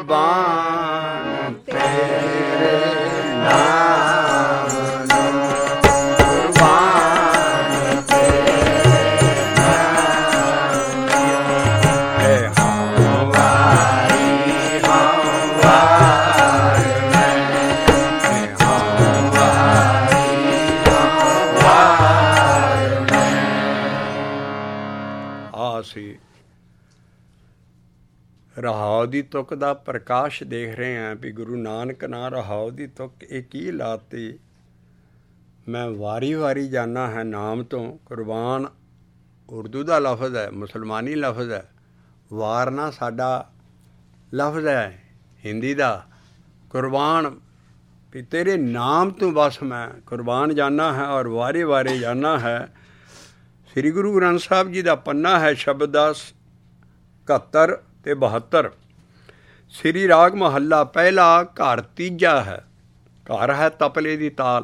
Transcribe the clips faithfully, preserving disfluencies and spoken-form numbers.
ਕੁਰਬਾਨ ਤੇਰੇ ਨਾਮ ਨੂੰ, ਕੁਰਬਾਨ ਤੇਰੇ ਨਾਮ ਨੂੰ। ਏ ਹਉ ਵਾਰੀ ਹਉ ਵਾਰ ਮੈਂ, ਏ ਹਉ ਵਾਰੀ ਹਉ ਵਾਰ ਮੈਂ। ਆ ਸੀ ਰਹਾਉ ਦੀ ਤੁਕ ਦਾ ਪ੍ਰਕਾਸ਼ ਦੇਖ ਰਹੇ ਹਾਂ ਵੀ ਗੁਰੂ ਨਾਨਕ ਨਾਂ ਰਹਾਉ ਦੀ ਤੁਕ ਇਹ ਕੀ ਲਾਤੀ। ਮੈਂ ਵਾਰੀ ਵਾਰੀ ਜਾਨਾ ਹੈ ਨਾਮ ਤੋਂ। ਕੁਰਬਾਨ ਉਰਦੂ ਦਾ ਲਫ਼ਜ਼ ਹੈ, ਮੁਸਲਮਾਨੀ ਲਫ਼ਜ਼ ਹੈ। ਵਾਰਨਾ ਸਾਡਾ ਲਫ਼ਜ਼ ਹੈ ਹਿੰਦੀ ਦਾ। ਕੁਰਬਾਨ ਵੀ ਤੇਰੇ ਨਾਮ ਤੋਂ ਬਸ ਮੈਂ ਕੁਰਬਾਨ ਜਾਨਾ ਹੈ ਔਰ ਵਾਰੇ ਵਾਰੇ ਜਾਨਾ ਹੈ। ਸ੍ਰੀ ਗੁਰੂ ਗ੍ਰੰਥ ਸਾਹਿਬ ਜੀ ਦਾ ਪੰਨਾ ਹੈ ਸ਼ਬਦ ਦਾ ਇਕਹੱਤਰ ਅਤੇ ਬਹੱਤਰ। ਸ੍ਰੀ ਰਾਗ ਮਹੱਲਾ ਪਹਿਲਾ ਘਰ ਤੀਜਾ ਹੈ। ਘਰ ਹੈ ਤਪਲੇ ਦੀ ਤਾਲ।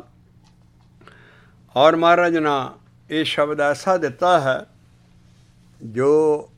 ਔਰ ਮਹਾਰਾਜ ਨੇ ਇਹ ਸ਼ਬਦ ਐਸਾ ਦਿੱਤਾ ਹੈ ਜੋ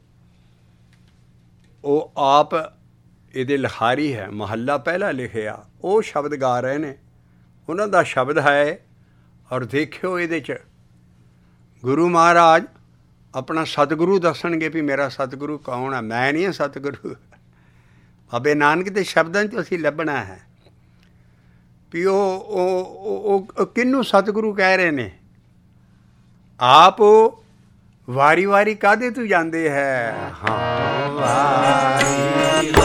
ਉਹ ਆਪ ਇਹਦੇ ਲਿਖਾਰੀ ਹੈ। ਮਹੱਲਾ ਪਹਿਲਾ ਲਿਖਿਆ ਉਹ ਸ਼ਬਦ ਗਾ ਰਹੇ ਨੇ, ਉਹਨਾਂ ਦਾ ਸ਼ਬਦ ਹੈ। ਔਰ ਦੇਖਿਓ ਇਹਦੇ 'ਚ ਗੁਰੂ ਮਹਾਰਾਜ ਆਪਣਾ ਸਤਿਗੁਰੂ ਦੱਸਣਗੇ ਵੀ ਮੇਰਾ ਸਤਿਗੁਰੂ ਕੌਣ ਹੈ। ਮੈਂ ਨਹੀਂ ਹਾਂ ਸਤਿਗੁਰੂ। ਬਾਬੇ ਨਾਨਕ ਦੇ ਸ਼ਬਦਾਂ 'ਚ ਅਸੀਂ ਲੱਭਣਾ ਹੈ ਵੀ ਉਹ ਉਹ ਉਹ ਕਿਹਨੂੰ ਸਤਿਗੁਰੂ ਕਹਿ ਰਹੇ ਨੇ। ਆਪ ਉਹ ਵਾਰੀ ਵਾਰੀ ਕਾਹਦੇ ਤੋਂ ਜਾਂਦੇ ਹੈ। ਹਾਂ ਵਾਰੀ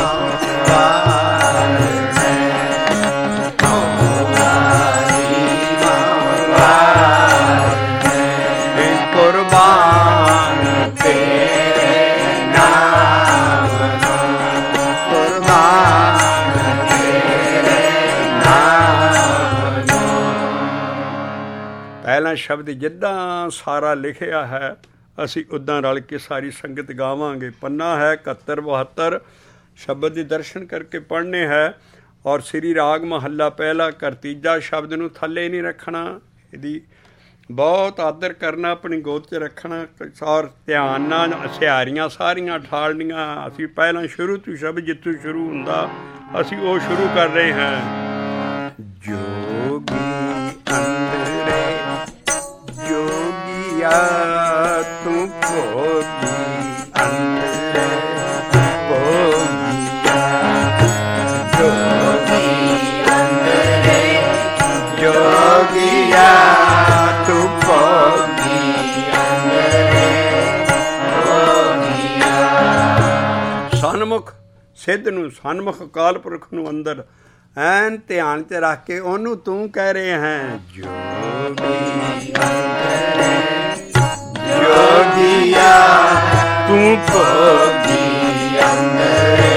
ਕੁਰਬਾਨ ਤੇਰੇ ਨਾਮ ਨੂੰ, ਕੁਰਬਾਨ ਤੇਰੇ ਨਾਮ ਨੂੰ। ਪਹਿਲਾ ਸ਼ਬਦ ਜਿੱਦਾਂ ਸਾਰਾ ਲਿਖਿਆ ਹੈ ਅਸੀਂ ਉੱਦਾਂ ਰਲ ਕੇ ਸਾਰੀ ਸੰਗਤ ਗਾਵਾਂਗੇ। ਪੰਨਾ ਹੈ ਇਕਹੱਤਰ ਬਹੱਤਰ। ਸ਼ਬਦ ਦੇ ਦਰਸ਼ਨ ਕਰਕੇ ਪੜ੍ਹਨੇ ਹੈ। ਔਰ ਸ੍ਰੀ ਰਾਗ ਮਹੱਲਾ ਪਹਿਲਾ ਘਰ ਤੀਜਾ ਸ਼ਬਦ ਨੂੰ ਥੱਲੇ ਨਹੀਂ ਰੱਖਣਾ, ਇਹਦੀ ਬਹੁਤ ਆਦਰ ਕਰਨਾ, ਆਪਣੀ ਗੋਦ 'ਚ ਰੱਖਣਾ ਔਰ ਧਿਆਨ ਨਾਲ ਸਿਹਾਰੀਆਂ ਸਾਰੀਆਂ ਠਾਲਣੀਆਂ। ਅਸੀਂ ਪਹਿਲਾਂ ਸ਼ੁਰੂ ਤੋਂ ਸ਼ਬਦ ਜਿੱਥੋਂ ਸ਼ੁਰੂ ਹੁੰਦਾ ਅਸੀਂ ਉਹ ਸ਼ੁਰੂ ਕਰ ਰਹੇ ਹਾਂ। ਜੋਗੀ ਅੰਦਰੇ ਜੋਗੀਆ ਤੂੰ ਭੋਗੀ ਅੰਦਰੇ ਭੋਗੀਆ, ਜੋਗੀ ਅੰਦਰੇ ਜੋਗੀਆ ਤੂੰ ਭੋਗੀ ਅੰਦਰੇ ਭੋਗੀਆ। ਸਨਮੁਖ ਸਿੱਧ ਨੂੰ, ਸਨਮੁਖ ਅਕਾਲ ਪੁਰਖ ਨੂੰ ਅੰਦਰ ਐਨ ਧਿਆਨ 'ਚ ਰੱਖ ਕੇ ਉਹਨੂੰ ਤੂੰ ਕਹਿ ਰਹੇ ਹੈ। ਜੋਗੀ ਅੰਦਰੇ ਜੋਗੀਆ ਤੂੰ ਭੋਗੀ ਅੰਦਰੇ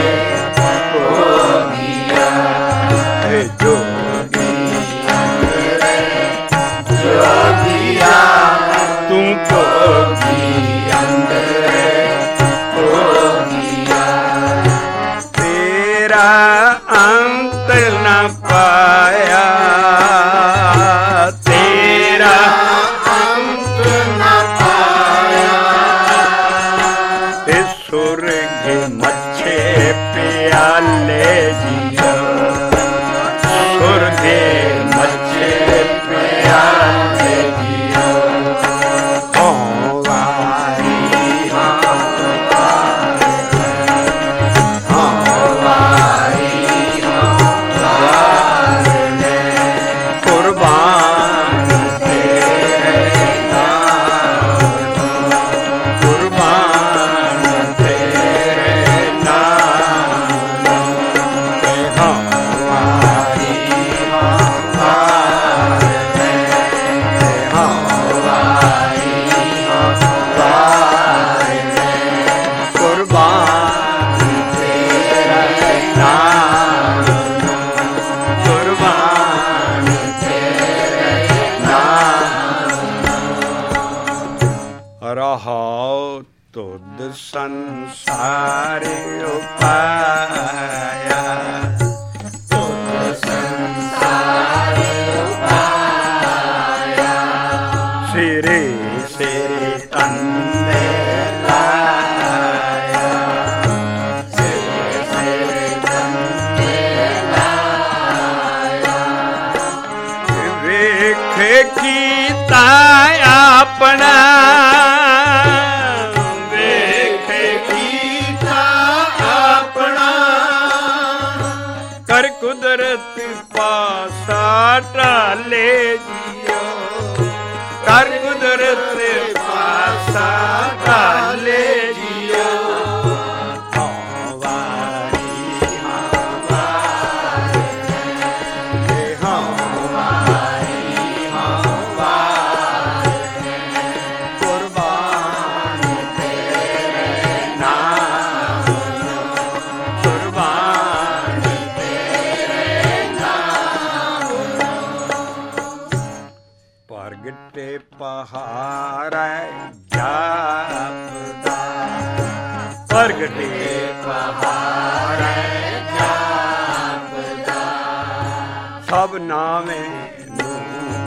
ਭੋਗੀਆ, ਏ ਜੋਗੀ ਅੰਦਰੇ ਜੋਗੀਆ ਤੂੰ ਭੋਗੀ ਅੰਦਰੇ ਭੋਗੀਆ। ਤੇਰਾ ਅੰਤ ਨਾ ਪਾਇਆ, ਤੇਰਾ ਅੰਤ ਨਾ ਪਾਇਆ। ਇਸ ਸੁਰਗ ਮੱਛੇ ਪਿਆਲੇ ਜੀਓ, ਸੁਰਗ ਮੱਛੇ ਪਿਆਲੇ ਜੀਓ। ਹੋ ਵਾਰੀ ਹੋ ਵਾਰੀ ਹੋ ਵਾਰੀ ਕੁਰਬਾਨ ਤੇਰੇ ਨਾਮ ਨੂੰ, ਕੁਰਬਾਨ ਤੇਰੇ ਨਾਮ ਨੂੰ। ਹੋ ਵਾਰੀ ਹੋ ਵਾਰੀ ਹੋ ਵਾਰੀ ਹੋ ਵਾਰੀ ਕੁਰਬਾਨ ਤੇਰੇ ਨਾਮ ਨੂੰ, ਕੁਰਬਾਨ ਤੇਰੇ ਨਾਮ ਨੂੰ। ਰਹਾਉ ਤੁਧ ਸੰਸਾਰ ਉਪਾਇਆ, ਤੁਧ ਸੰਸਾਰ ਉਪਾਇਆ। ਸਿਰੇ ਸਿਰੇ ਤੰਦੇ ਲਾਇਆ, ਸਿਰੇ ਸਿਰੇ ਤੰਦੇ ਪਹਾੜੈ ਜਾਪਦਾ, ਪ੍ਰਗਟੇ ਪਹਾੜੈ ਜਾਪਦਾ, ਸਭ ਨਾਮੇ ਨੂੰ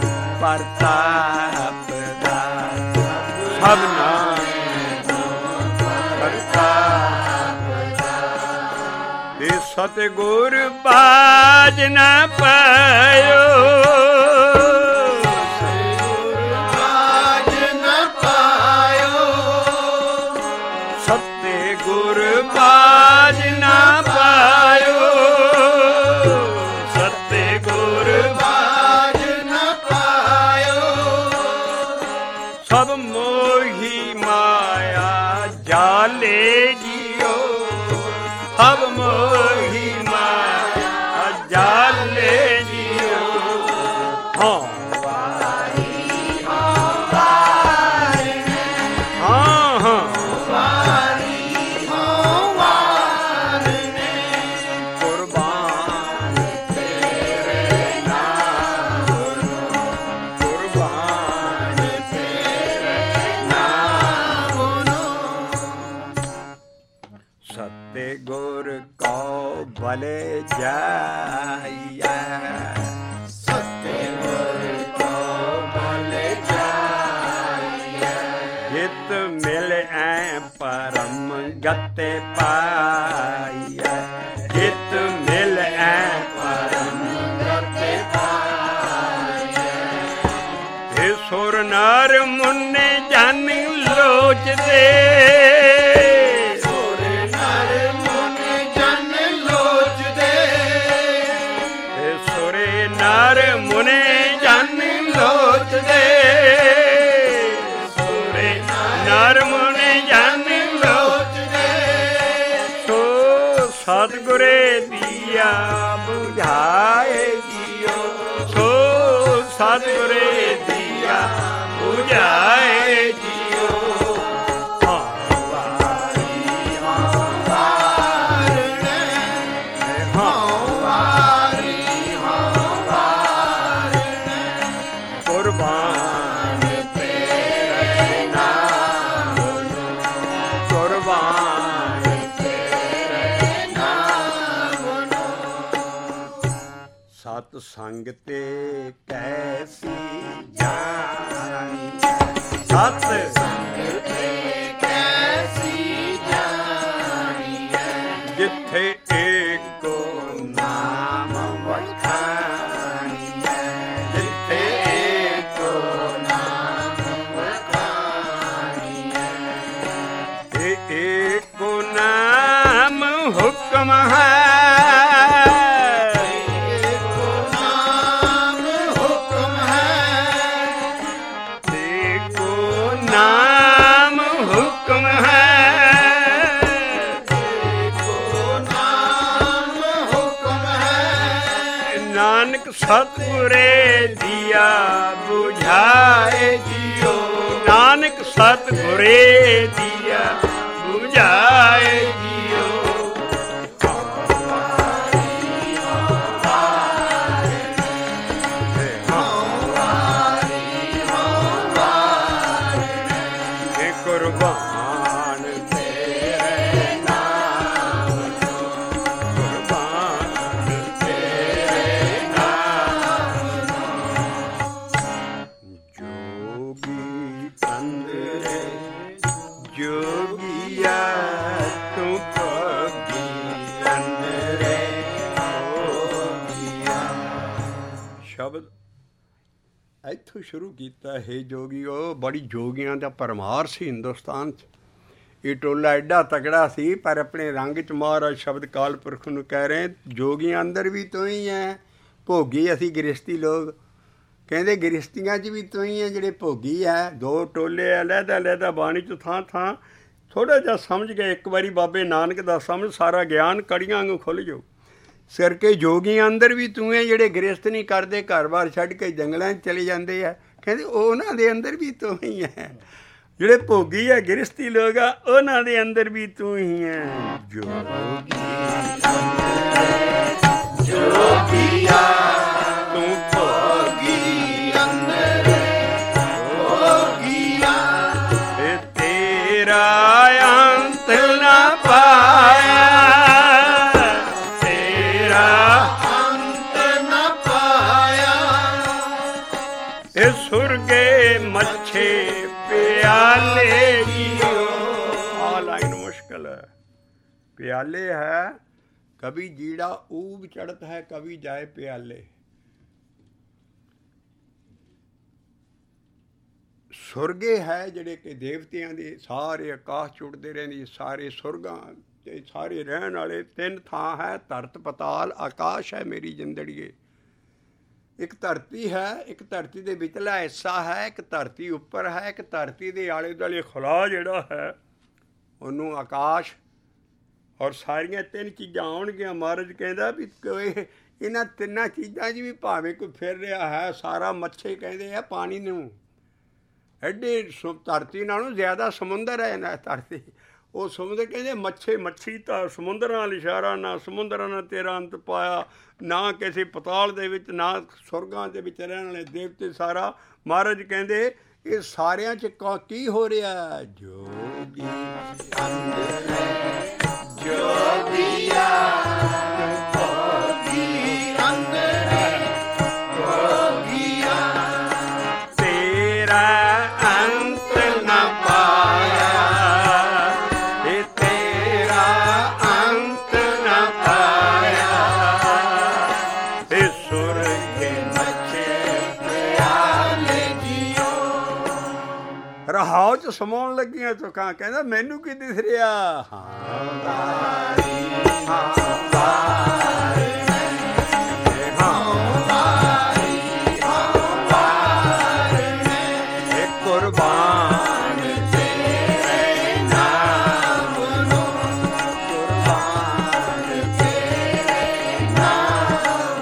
ਪਰਤਾਪਦਾ, ਸਭ ਨਾਮੇ ਨੂੰ ਪਰਤਾਪਦਾ। ਇਹ ਸਤਿਗੁਰ ਬਾਝ ਨ ਪਾਇਓ, ਬਾਝ ਨਾ ਪਾਇਓ, ਸਤਿਗੁਰ ਬਾਝ ਨਾ ਪਾਇਓ, ਸਭ ਮੋਹੀ ਮਾਇਆ ਜਾਲੇ ਜੀਓ, ਸਭ ਮੋਹੀ ਮਾਇਆ ਜਾਲੇ ਜੀਓ। ਹਾਂ ਵਾਰੀ ਹਾਂ ਵਾਰੀ ਹਾਂ ਹਾਂ ਗੁਰ ਕੋ ਭਲੇ ਜਾਈਐ, ਸਤਿਗੁਰ ਕੋ ਭਲੇ ਜਾਈਐ, ਹਿਤ ਮਿਲੈ ਪਰਮ ਗਤਿ ਪਾਈਐ, ਹਿਤ ਮਿਲੈ ਪਰਮ ਗਤਿ ਪਾਈਐ। ਹੇ ਸੁਰ ਨਰ ਮੁਨੇ ਜਨ ਲੋਚਦੇ, ਨਰ ਮੁਨੇ ਜਨ ਲੋਚਦੇ, ਸੋਰੇ ਨਰ ਮੁਨੇ ਜਨ ਲੋਚਦੇ, ਸੋ ਸਤਿਗੁਰੇ ਦੀਆ ਬੁਝਾਏ ਜੀਓ, ਸੋ ਸਤਿਗੁਰੇ ਦੀਆ ਬੁਝਾਏ ਜੀਓ। ਕੁਰਬਾਨ ਤੇਰੇ ਨਾਮ ਨੂੰ, ਕੁਰਬਾਨ ਤੇਰੇ ਨਾਮ ਨੂੰ। ਸਤ ਸੰਗ ਤੇ ਕੈਸੀ ਜਾਣੀ, ਸਤ ਸੰਗ ਤੇ ਕੈਸੀ ਜਾਣੀ, ਜਿੱਥੇ ਏਕੋ ਨਾਮ ਵਖਾਣੀ, ਜਿੱਥੇ ਏਕੋ ਨਾਮ ਹੁਕਮ ਹੈ, ਏਕੋ ਨਾਮ ਹੁਕਮ ਹੈ, ਏਕੋ ਨਾਮ ਹੁਕਮ ਹੈ, ਏਕੋ ਨਾਮ ਹੁਕਮ ਹੈ। ਨਾਨਕ ਸਤਿਗੁਰੇ ਦੀਆ ਬੁਝਾਏ ਜੀਓ, ਨਾਨਕ ਸਤਿਗੁਰੇ ਦੀਆ ਬੁਝਾਏ ਜੀਓ। ਕੁਰਬਾਨ ਤੇਰੇ ਨਾਮ ਨੂੰ, ਕੁਰਬਾਨ ਤੇਰੇ ਨਾਮ ਨੂੰ। ਜੋਗੀ ਅੰਦਰੇ ਜੋਗੀਆ ਤੂੰ ਭੋਗੀ ਅੰਦਰੇ ਜੋਗੀਆ। ਸ਼ਬਦ ਇੱਥੋਂ ਸ਼ੁਰੂ ਕੀਤਾ। ਹੈ ਜੋਗੀਓ, ਬੜੀ ਜੋਗੀਆਂ ਦਾ ਭਰਮਾਰ ਸੀ ਹਿੰਦੁਸਤਾਨ 'ਚ। ਇਹ ਟੋਲਾ ਐਡਾ ਤਕੜਾ ਸੀ, ਪਰ ਆਪਣੇ ਰੰਗ 'ਚ ਮਹਾਰਾਜ ਸ਼ਬਦ ਕਾਲ ਪੁਰਖ ਨੂੰ ਕਹਿ ਰਹੇ, ਜੋਗੀਆਂ ਅੰਦਰ ਵੀ ਤੂੰ ਹੀ ਹੈ, ਭੋਗੀ ਅਸੀਂ ਗ੍ਰਸਤੀ ਲੋਕ। ਕਹਿੰਦੇ ਗ੍ਰਸਤੀਆਂ 'ਚ ਵੀ ਤੂੰ ਹੀ ਹੈ ਜਿਹੜੇ ਭੋਗੀ ਹੈ। ਦੋ ਟੋਲੇ ਆ ਲਹਿਦਾ ਲਹਿਦਾ ਬਾਣੀ 'ਚ ਥਾਂ ਥਾਂ। ਥੋੜ੍ਹਾ ਜਿਹਾ ਸਮਝ ਗਏ ਇੱਕ ਵਾਰੀ ਬਾਬੇ ਨਾਨਕ ਦਾ ਸਮਝ, ਸਾਰਾ ਗਿਆਨ ਕੜੀਆਂ ਵਾਂਗੂ ਖੁੱਲ੍ਹ ਜਾਓ। ਸਿਰ ਕੇ ਜੋਗੀਆਂ ਅੰਦਰ ਵੀ ਤੂੰ ਹੈ ਜਿਹੜੇ ਗ੍ਰਸਤ ਨਹੀਂ ਕਰਦੇ, ਘਰ ਬਾਰ ਛੱਡ ਕੇ ਜੰਗਲਾਂ 'ਚ ਚਲੇ ਜਾਂਦੇ ਆ। ਕਹਿੰਦੇ ਉਹਨਾਂ ਦੇ ਅੰਦਰ ਵੀ ਤੂੰ ਹੀ ਹੈ। ਜਿਹੜੇ ਭੋਗੀ ਹੈ ਗ੍ਰਸਤੀ ਲੋਕ ਆ, ਉਹਨਾਂ ਦੇ ਅੰਦਰ ਵੀ ਤੂੰ ਹੀ ਹੈ। ਜੋਗੀ ਜੋਗੀਆ ਤੂੰ ਭੋਗੀ ਅੰਦਰ प्याले है कभी जीड़ा ऊब चढ़त है कभी जाए प्याले। ਸੁਰਗੇ ਹੈ ਜਿਹੜੇ ਕਿ ਦੇਵਤਿਆਂ ਦੇ ਸਾਰੇ ਆਕਾਸ਼ 'ਚ ਉੱਡਦੇ ਰਹਿੰਦੇ, ਸਾਰੇ ਸੁਰਗਾਂ ਤੇ ਸਾਰੇ ਰਹਿਣ ਵਾਲੇ। ਤਿੰਨ ਥਾਂ ਹੈ, ਧਰਤ ਪਤਾਲ ਆਕਾਸ਼ ਹੈ ਮੇਰੀ ਜ਼ਿੰਦੜੀਏ। ਇੱਕ ਧਰਤੀ ਹੈ, ਇੱਕ ਧਰਤੀ ਦੇ ਵਿਚਲਾ ਹਿੱਸਾ ਹੈ, ਇੱਕ ਧਰਤੀ ਉੱਪਰ ਹੈ, ਇੱਕ ਧਰਤੀ ਦੇ ਆਲੇ ਦੁਆਲੇ ਖੁਲਾ ਜਿਹੜਾ ਹੈ ਉਹਨੂੰ ਆਕਾਸ਼। ਔਰ ਸਾਰੀਆਂ ਤਿੰਨ ਚੀਜ਼ਾਂ ਆਉਣਗੀਆਂ। ਮਹਾਰਾਜ ਕਹਿੰਦਾ ਵੀ ਕੋਈ ਇਹਨਾਂ ਤਿੰਨਾਂ ਚੀਜ਼ਾਂ 'ਚ ਵੀ ਭਾਵੇਂ ਕੋਈ ਫਿਰ ਰਿਹਾ ਹੈ, ਸਾਰਾ ਮੱਛੀ ਕਹਿੰਦੇ ਆ ਪਾਣੀ ਨੂੰ। ਐਡੀ ਧਰਤੀ ਨਾਲੋਂ ਜ਼ਿਆਦਾ ਸਮੁੰਦਰ ਹੈ ਨਾ ਧਰਤੀ। ਉਹ ਸਮੁੰਦਰ ਕਹਿੰਦੇ ਮੱਛੀ ਮੱਛੀ ਤਾਂ ਸਮੁੰਦਰਾਂ ਨਾਲ ਇਸ਼ਾਰਾ, ਨਾ ਸਮੁੰਦਰਾਂ ਨਾਲ ਤੇਰਾ ਅੰਤ ਪਾਇਆ, ਨਾ ਕਿਸੇ ਪਤਾਲ ਦੇ ਵਿੱਚ, ਨਾ ਸੁਰਗਾਂ ਦੇ ਵਿੱਚ ਰਹਿਣ ਵਾਲੇ ਦੇਵਤੇ। ਸਾਰਾ ਮਹਾਰਾਜ ਕਹਿੰਦੇ ਇਹ ਸਾਰਿਆਂ 'ਚ ਕੀ ਹੋ ਰਿਹਾ? ਜੋਗੀ ਜੋਗੀਆ ਰਹਾਉ 'ਚ ਸਮਾਉਣ ਲੱਗੀਆਂ ਚੁੱਕਾਂ। ਕਹਿੰਦਾ ਮੈਨੂੰ ਕੀ ਦਿਸ ਰਿਹਾ? ਕੁਰਬਾਨ ਤੇਰੇ ਨਾਮ ਨੂੰ, ਕੁਰਬਾਨ ਤੇਰੇ ਨਾਮ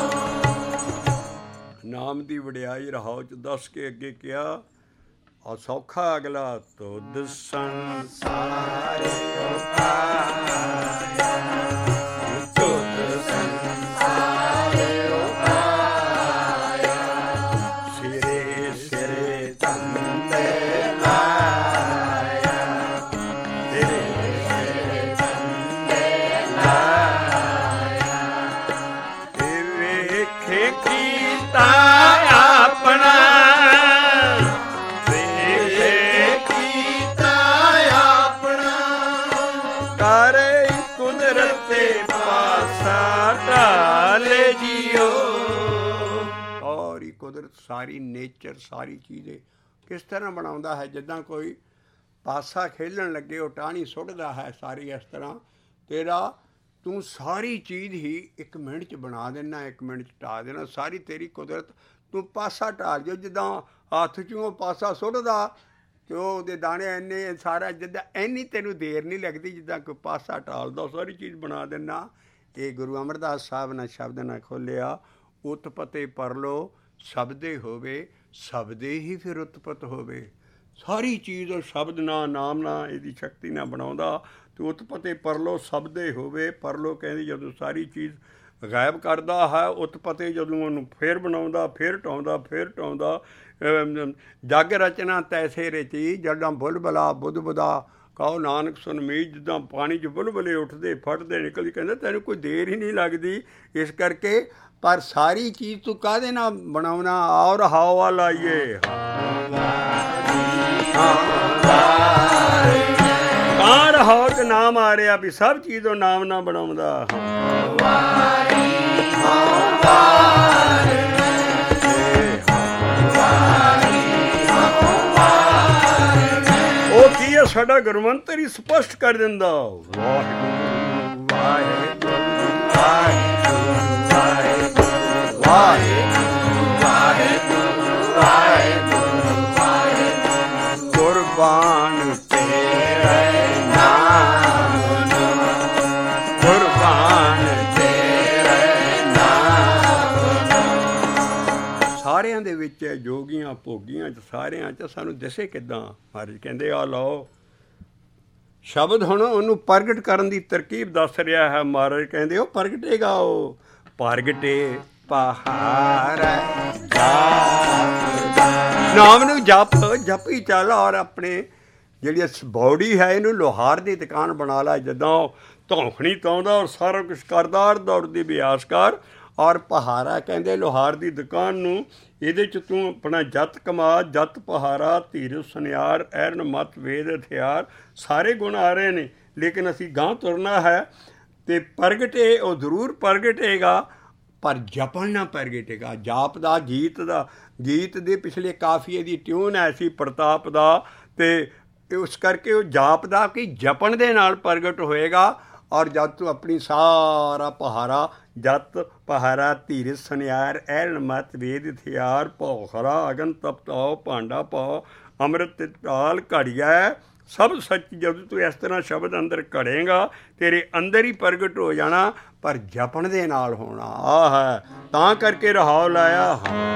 ਨੂੰ। ਨਾਮ ਦੀ ਵਡਿਆਈ ਰਹਾਉ 'ਚ ਦੱਸ ਕੇ ਅੱਗੇ ਕਿਹਾ ਔਰ ਸੌਖਾ ਅਗਲਾ। ਤੁਧ ਸੰਸਾਰ ਉਪਾਇਆ, ਤੁਧ ਸੰਸਾਰ ਉਪਾਇਆ, ਸਿਰੇ ਸਿਰੇ ਤੰਦੇ ਲਾਇਆ, ਸਿਰੇ ਸਿਰੇ ਤੰਦੇ ਲਾਇਆ। ਤੇ ਵੇਖੇ ਕੀਤਾ ਆਪਣਾ, ਕੁਦਰਤ ਸਾਰੀ ਨੇਚਰ ਸਾਰੀ ਚੀਜ਼ ਕਿਸ ਤਰ੍ਹਾਂ ਬਣਾਉਂਦਾ ਹੈ। ਜਿੱਦਾਂ ਕੋਈ ਪਾਸਾ ਖੇਲਣ ਲੱਗੇ ਉਹ ਟਾਹਣੀ ਸੁੱਟਦਾ ਹੈ, ਸਾਰੀ ਇਸ ਤਰ੍ਹਾਂ ਤੇਰਾ ਤੂੰ ਸਾਰੀ ਚੀਜ਼ ਹੀ ਇੱਕ ਮਿੰਟ 'ਚ ਬਣਾ ਦੇਣਾ, ਇੱਕ ਮਿੰਟ 'ਚ ਢਾਹ ਦੇਣਾ। ਸਾਰੀ ਤੇਰੀ ਕੁਦਰਤ ਤੂੰ ਪਾਸਾ ਢਾਲ ਜੋ। ਜਿੱਦਾਂ ਹੱਥ 'ਚੋਂ ਉਹ ਪਾਸਾ ਸੁੱਟਦਾ ਅਤੇ ਉਹਦੇ ਦਾਣੇ ਇੰਨੇ ਸਾਰਾ ਜਿੱਦਾਂ ਇੰਨੀ ਤੈਨੂੰ ਦੇਰ ਨਹੀਂ ਲੱਗਦੀ ਜਿੱਦਾਂ ਕੋਈ ਪਾਸਾ ਢਾਲਦਾ, ਸਾਰੀ ਚੀਜ਼ ਬਣਾ ਦੇਣਾ। ਇਹ ਗੁਰੂ ਅਮਰਦਾਸ ਸਾਹਿਬ ਨੇ ਸ਼ਬਦ ਨਾਲ ਖੋਲ੍ਹਿਆ। ਉਤਪਤੇ ਪਰਲੋ ਸ਼ਬਦੇ ਹੋਵੇ, ਸ਼ਬਦੇ ਹੀ ਫਿਰ ਉਤਪਤ ਹੋਵੇ। ਸਾਰੀ ਚੀਜ਼ ਉਹ ਸ਼ਬਦ ਨਾਲ, ਨਾਮ ਨਾਲ, ਇਹਦੀ ਸ਼ਕਤੀ ਨਾਲ ਬਣਾਉਂਦਾ। ਅਤੇ ਉਤਪਤੇ ਪਰਲੋ ਸ਼ਬਦੇ ਹੋਵੇ। ਪਰਲੋ ਕਹਿੰਦੀ ਜਦੋਂ ਸਾਰੀ ਚੀਜ਼ ਗਾਇਬ ਕਰਦਾ ਹੈ, ਉਤਪਤੇ ਜਦੋਂ ਉਹਨੂੰ ਫਿਰ ਬਣਾਉਂਦਾ, ਫਿਰ ਢਾਉਂਦਾ, ਫਿਰ ਢਾਉਂਦਾ। ਜਗ ਰਚਨਾ ਤੈਸੇ ਰਚੀ ਜਦਾਂ ਬੁਲਬੁਲਾ ਬੁੱਧ ਬੁਦਾ ਕਹੋ ਨਾਨਕ ਸੁਣ ਮੀਤ। ਜਿੱਦਾਂ ਪਾਣੀ 'ਚ ਬੁਲਬੁਲੇ ਉੱਠਦੇ ਫਟਦੇ ਨਿਕਲਦੀ। ਕਹਿੰਦਾ ਤੈਨੂੰ ਕੋਈ ਦੇਰ ਹੀ ਨਹੀਂ ਲੱਗਦੀ। ਇਸ ਕਰਕੇ ਪਰ ਸਾਰੀ ਚੀਜ਼ ਤੂੰ ਕਾਹਦੇ ਨਾਲ ਬਣਾਉਣਾ? ਔਰ ਹਵਾ ਲਾਈਏ ਕਾਰ ਹੋ ਕੇ ਨਾਮ ਆ ਰਿਹਾ ਵੀ ਸਭ ਚੀਜ਼ ਉਹ ਨਾਮ ਨਾਲ ਬਣਾਉਂਦਾ। ਉਹ ਕੀ ਹੈ? ਸਾਡਾ ਗੁਰਮੰਤਰ ਹੀ ਸਪਸ਼ਟ ਕਰ ਦਿੰਦਾ। ਵਾਹਿਗੁਰੂ ਵਾਹਿਗੁਰੂ ਵਾਹਿਗੁਰੂ ਵਾਹਿਗੁਰੂ ਵਾਹਿਗੁਰੂ ਵਾਹਿਗੁਰੂ ਵਾਹਿਗੁਰੂ। ਕੁਰਬਾਨ ਤੇਰੇ ਨਾਮ ਨੂੰ, ਕੁਰਬਾਨ ਤੇਰੇ ਨਾਮ ਨੂੰ। ਸਾਰਿਆਂ ਦੇ ਵਿੱਚ ਜੋਗੀਆਂ ਭੋਗੀਆਂ 'ਚ ਸਾਰਿਆਂ 'ਚ ਸਾਨੂੰ ਦਿਸੇ ਕਿੱਦਾਂ? ਮਹਾਰਾਜ ਕਹਿੰਦੇ ਆ ਲਓ ਸ਼ਬਦ ਹੁਣ ਉਹਨੂੰ ਪ੍ਰਗਟ ਕਰਨ ਦੀ ਤਰਕੀਬ ਦੱਸ ਰਿਹਾ ਹੈ। ਮਹਾਰਾਜ ਕਹਿੰਦੇ ਉਹ ਪ੍ਰਗਟੇਗਾ। ਉਹ ਪ੍ਰਗਟੇ ਪਹਾੜ ਨਾਮ ਨੂੰ ਜਪ ਜਪੀ ਚੱਲ। ਔਰ ਆਪਣੇ ਜਿਹੜੀ ਬੌਡੀ ਹੈ ਇਹਨੂੰ ਲੋਹਾਰ ਦੀ ਦੁਕਾਨ ਬਣਾ ਲਾ। ਜਦੋਂ ਧੌਂਖਣੀ ਤਾਉਂਦਾ ਔਰ ਸਾਰਾ ਕੁਛ ਕਰਦਾ ਦੌੜਦੀ ਅਭਿਆਸ ਕਰ। ਔਰ ਪਹਾਰਾ ਕਹਿੰਦੇ ਲੋਹਾਰ ਦੀ ਦੁਕਾਨ ਨੂੰ। ਇਹਦੇ 'ਚ ਤੂੰ ਆਪਣਾ ਜਤ ਕਮਾ, ਜਤ ਪਹਾਰਾ, ਧੀਰ ਸੁਨਿਆਰ, ਐਰਨ ਮਤ ਵੇਦ ਹਥਿਆਰ ਸਾਰੇ ਗੁਣ ਆ ਰਹੇ ਨੇ। ਲੇਕਿਨ ਅਸੀਂ ਗਾਂਹ ਤੁਰਨਾ ਹੈ ਅਤੇ ਪ੍ਰਗਟੇ ਉਹ ਜ਼ਰੂਰ ਪ੍ਰਗਟੇਗਾ, ਪਰ ਜਪਣ ਨਾ ਪ੍ਰਗਟੇਗਾ। ਜਾਪ ਦਾ, ਗੀਤ ਦਾ, ਗੀਤ ਦੇ ਪਿਛਲੇ ਕਾਫੀਏ ਦੀ ਟਿਊਨ ਐਸੀ ਪ੍ਰਤਾਪ ਦਾ, ਅਤੇ ਉਸ ਕਰਕੇ ਉਹ ਜਾਪ ਦਾ ਕਿ ਜਪਣ ਦੇ ਨਾਲ ਪ੍ਰਗਟ ਹੋਏਗਾ। ਔਰ ਜਦ ਤੂੰ ਆਪਣੀ ਸਾਰਾ ਪਹਾਰਾ, ਜਤ ਪਹਾਰਾ ਧੀਰ ਸੁਨਿਆਰ ਐਰਨ ਮਤ ਵੇਦ ਹਥਿਆਰ ਭਉ ਖਰਾ ਅਗਨ ਤਪਤਾਓ ਭਾਂਡਾ ਪਾਓ ਅੰਮ੍ਰਿਤ ਤਾਲ ਘੜੀਆ ਸਭ ਸੱਚ। ਜਦੋਂ ਤੂੰ ਇਸ ਤਰ੍ਹਾਂ ਸ਼ਬਦ ਅੰਦਰ ਘੜੇਗਾ ਤੇਰੇ ਅੰਦਰ ਹੀ ਪ੍ਰਗਟ ਹੋ ਜਾਣਾ, ਪਰ ਜਪਣ ਦੇ ਨਾਲ ਹੋਣਾ। ਆਹ ਹੈ ਤਾਂ ਕਰਕੇ ਰਹਾਉ ਲਾਇਆ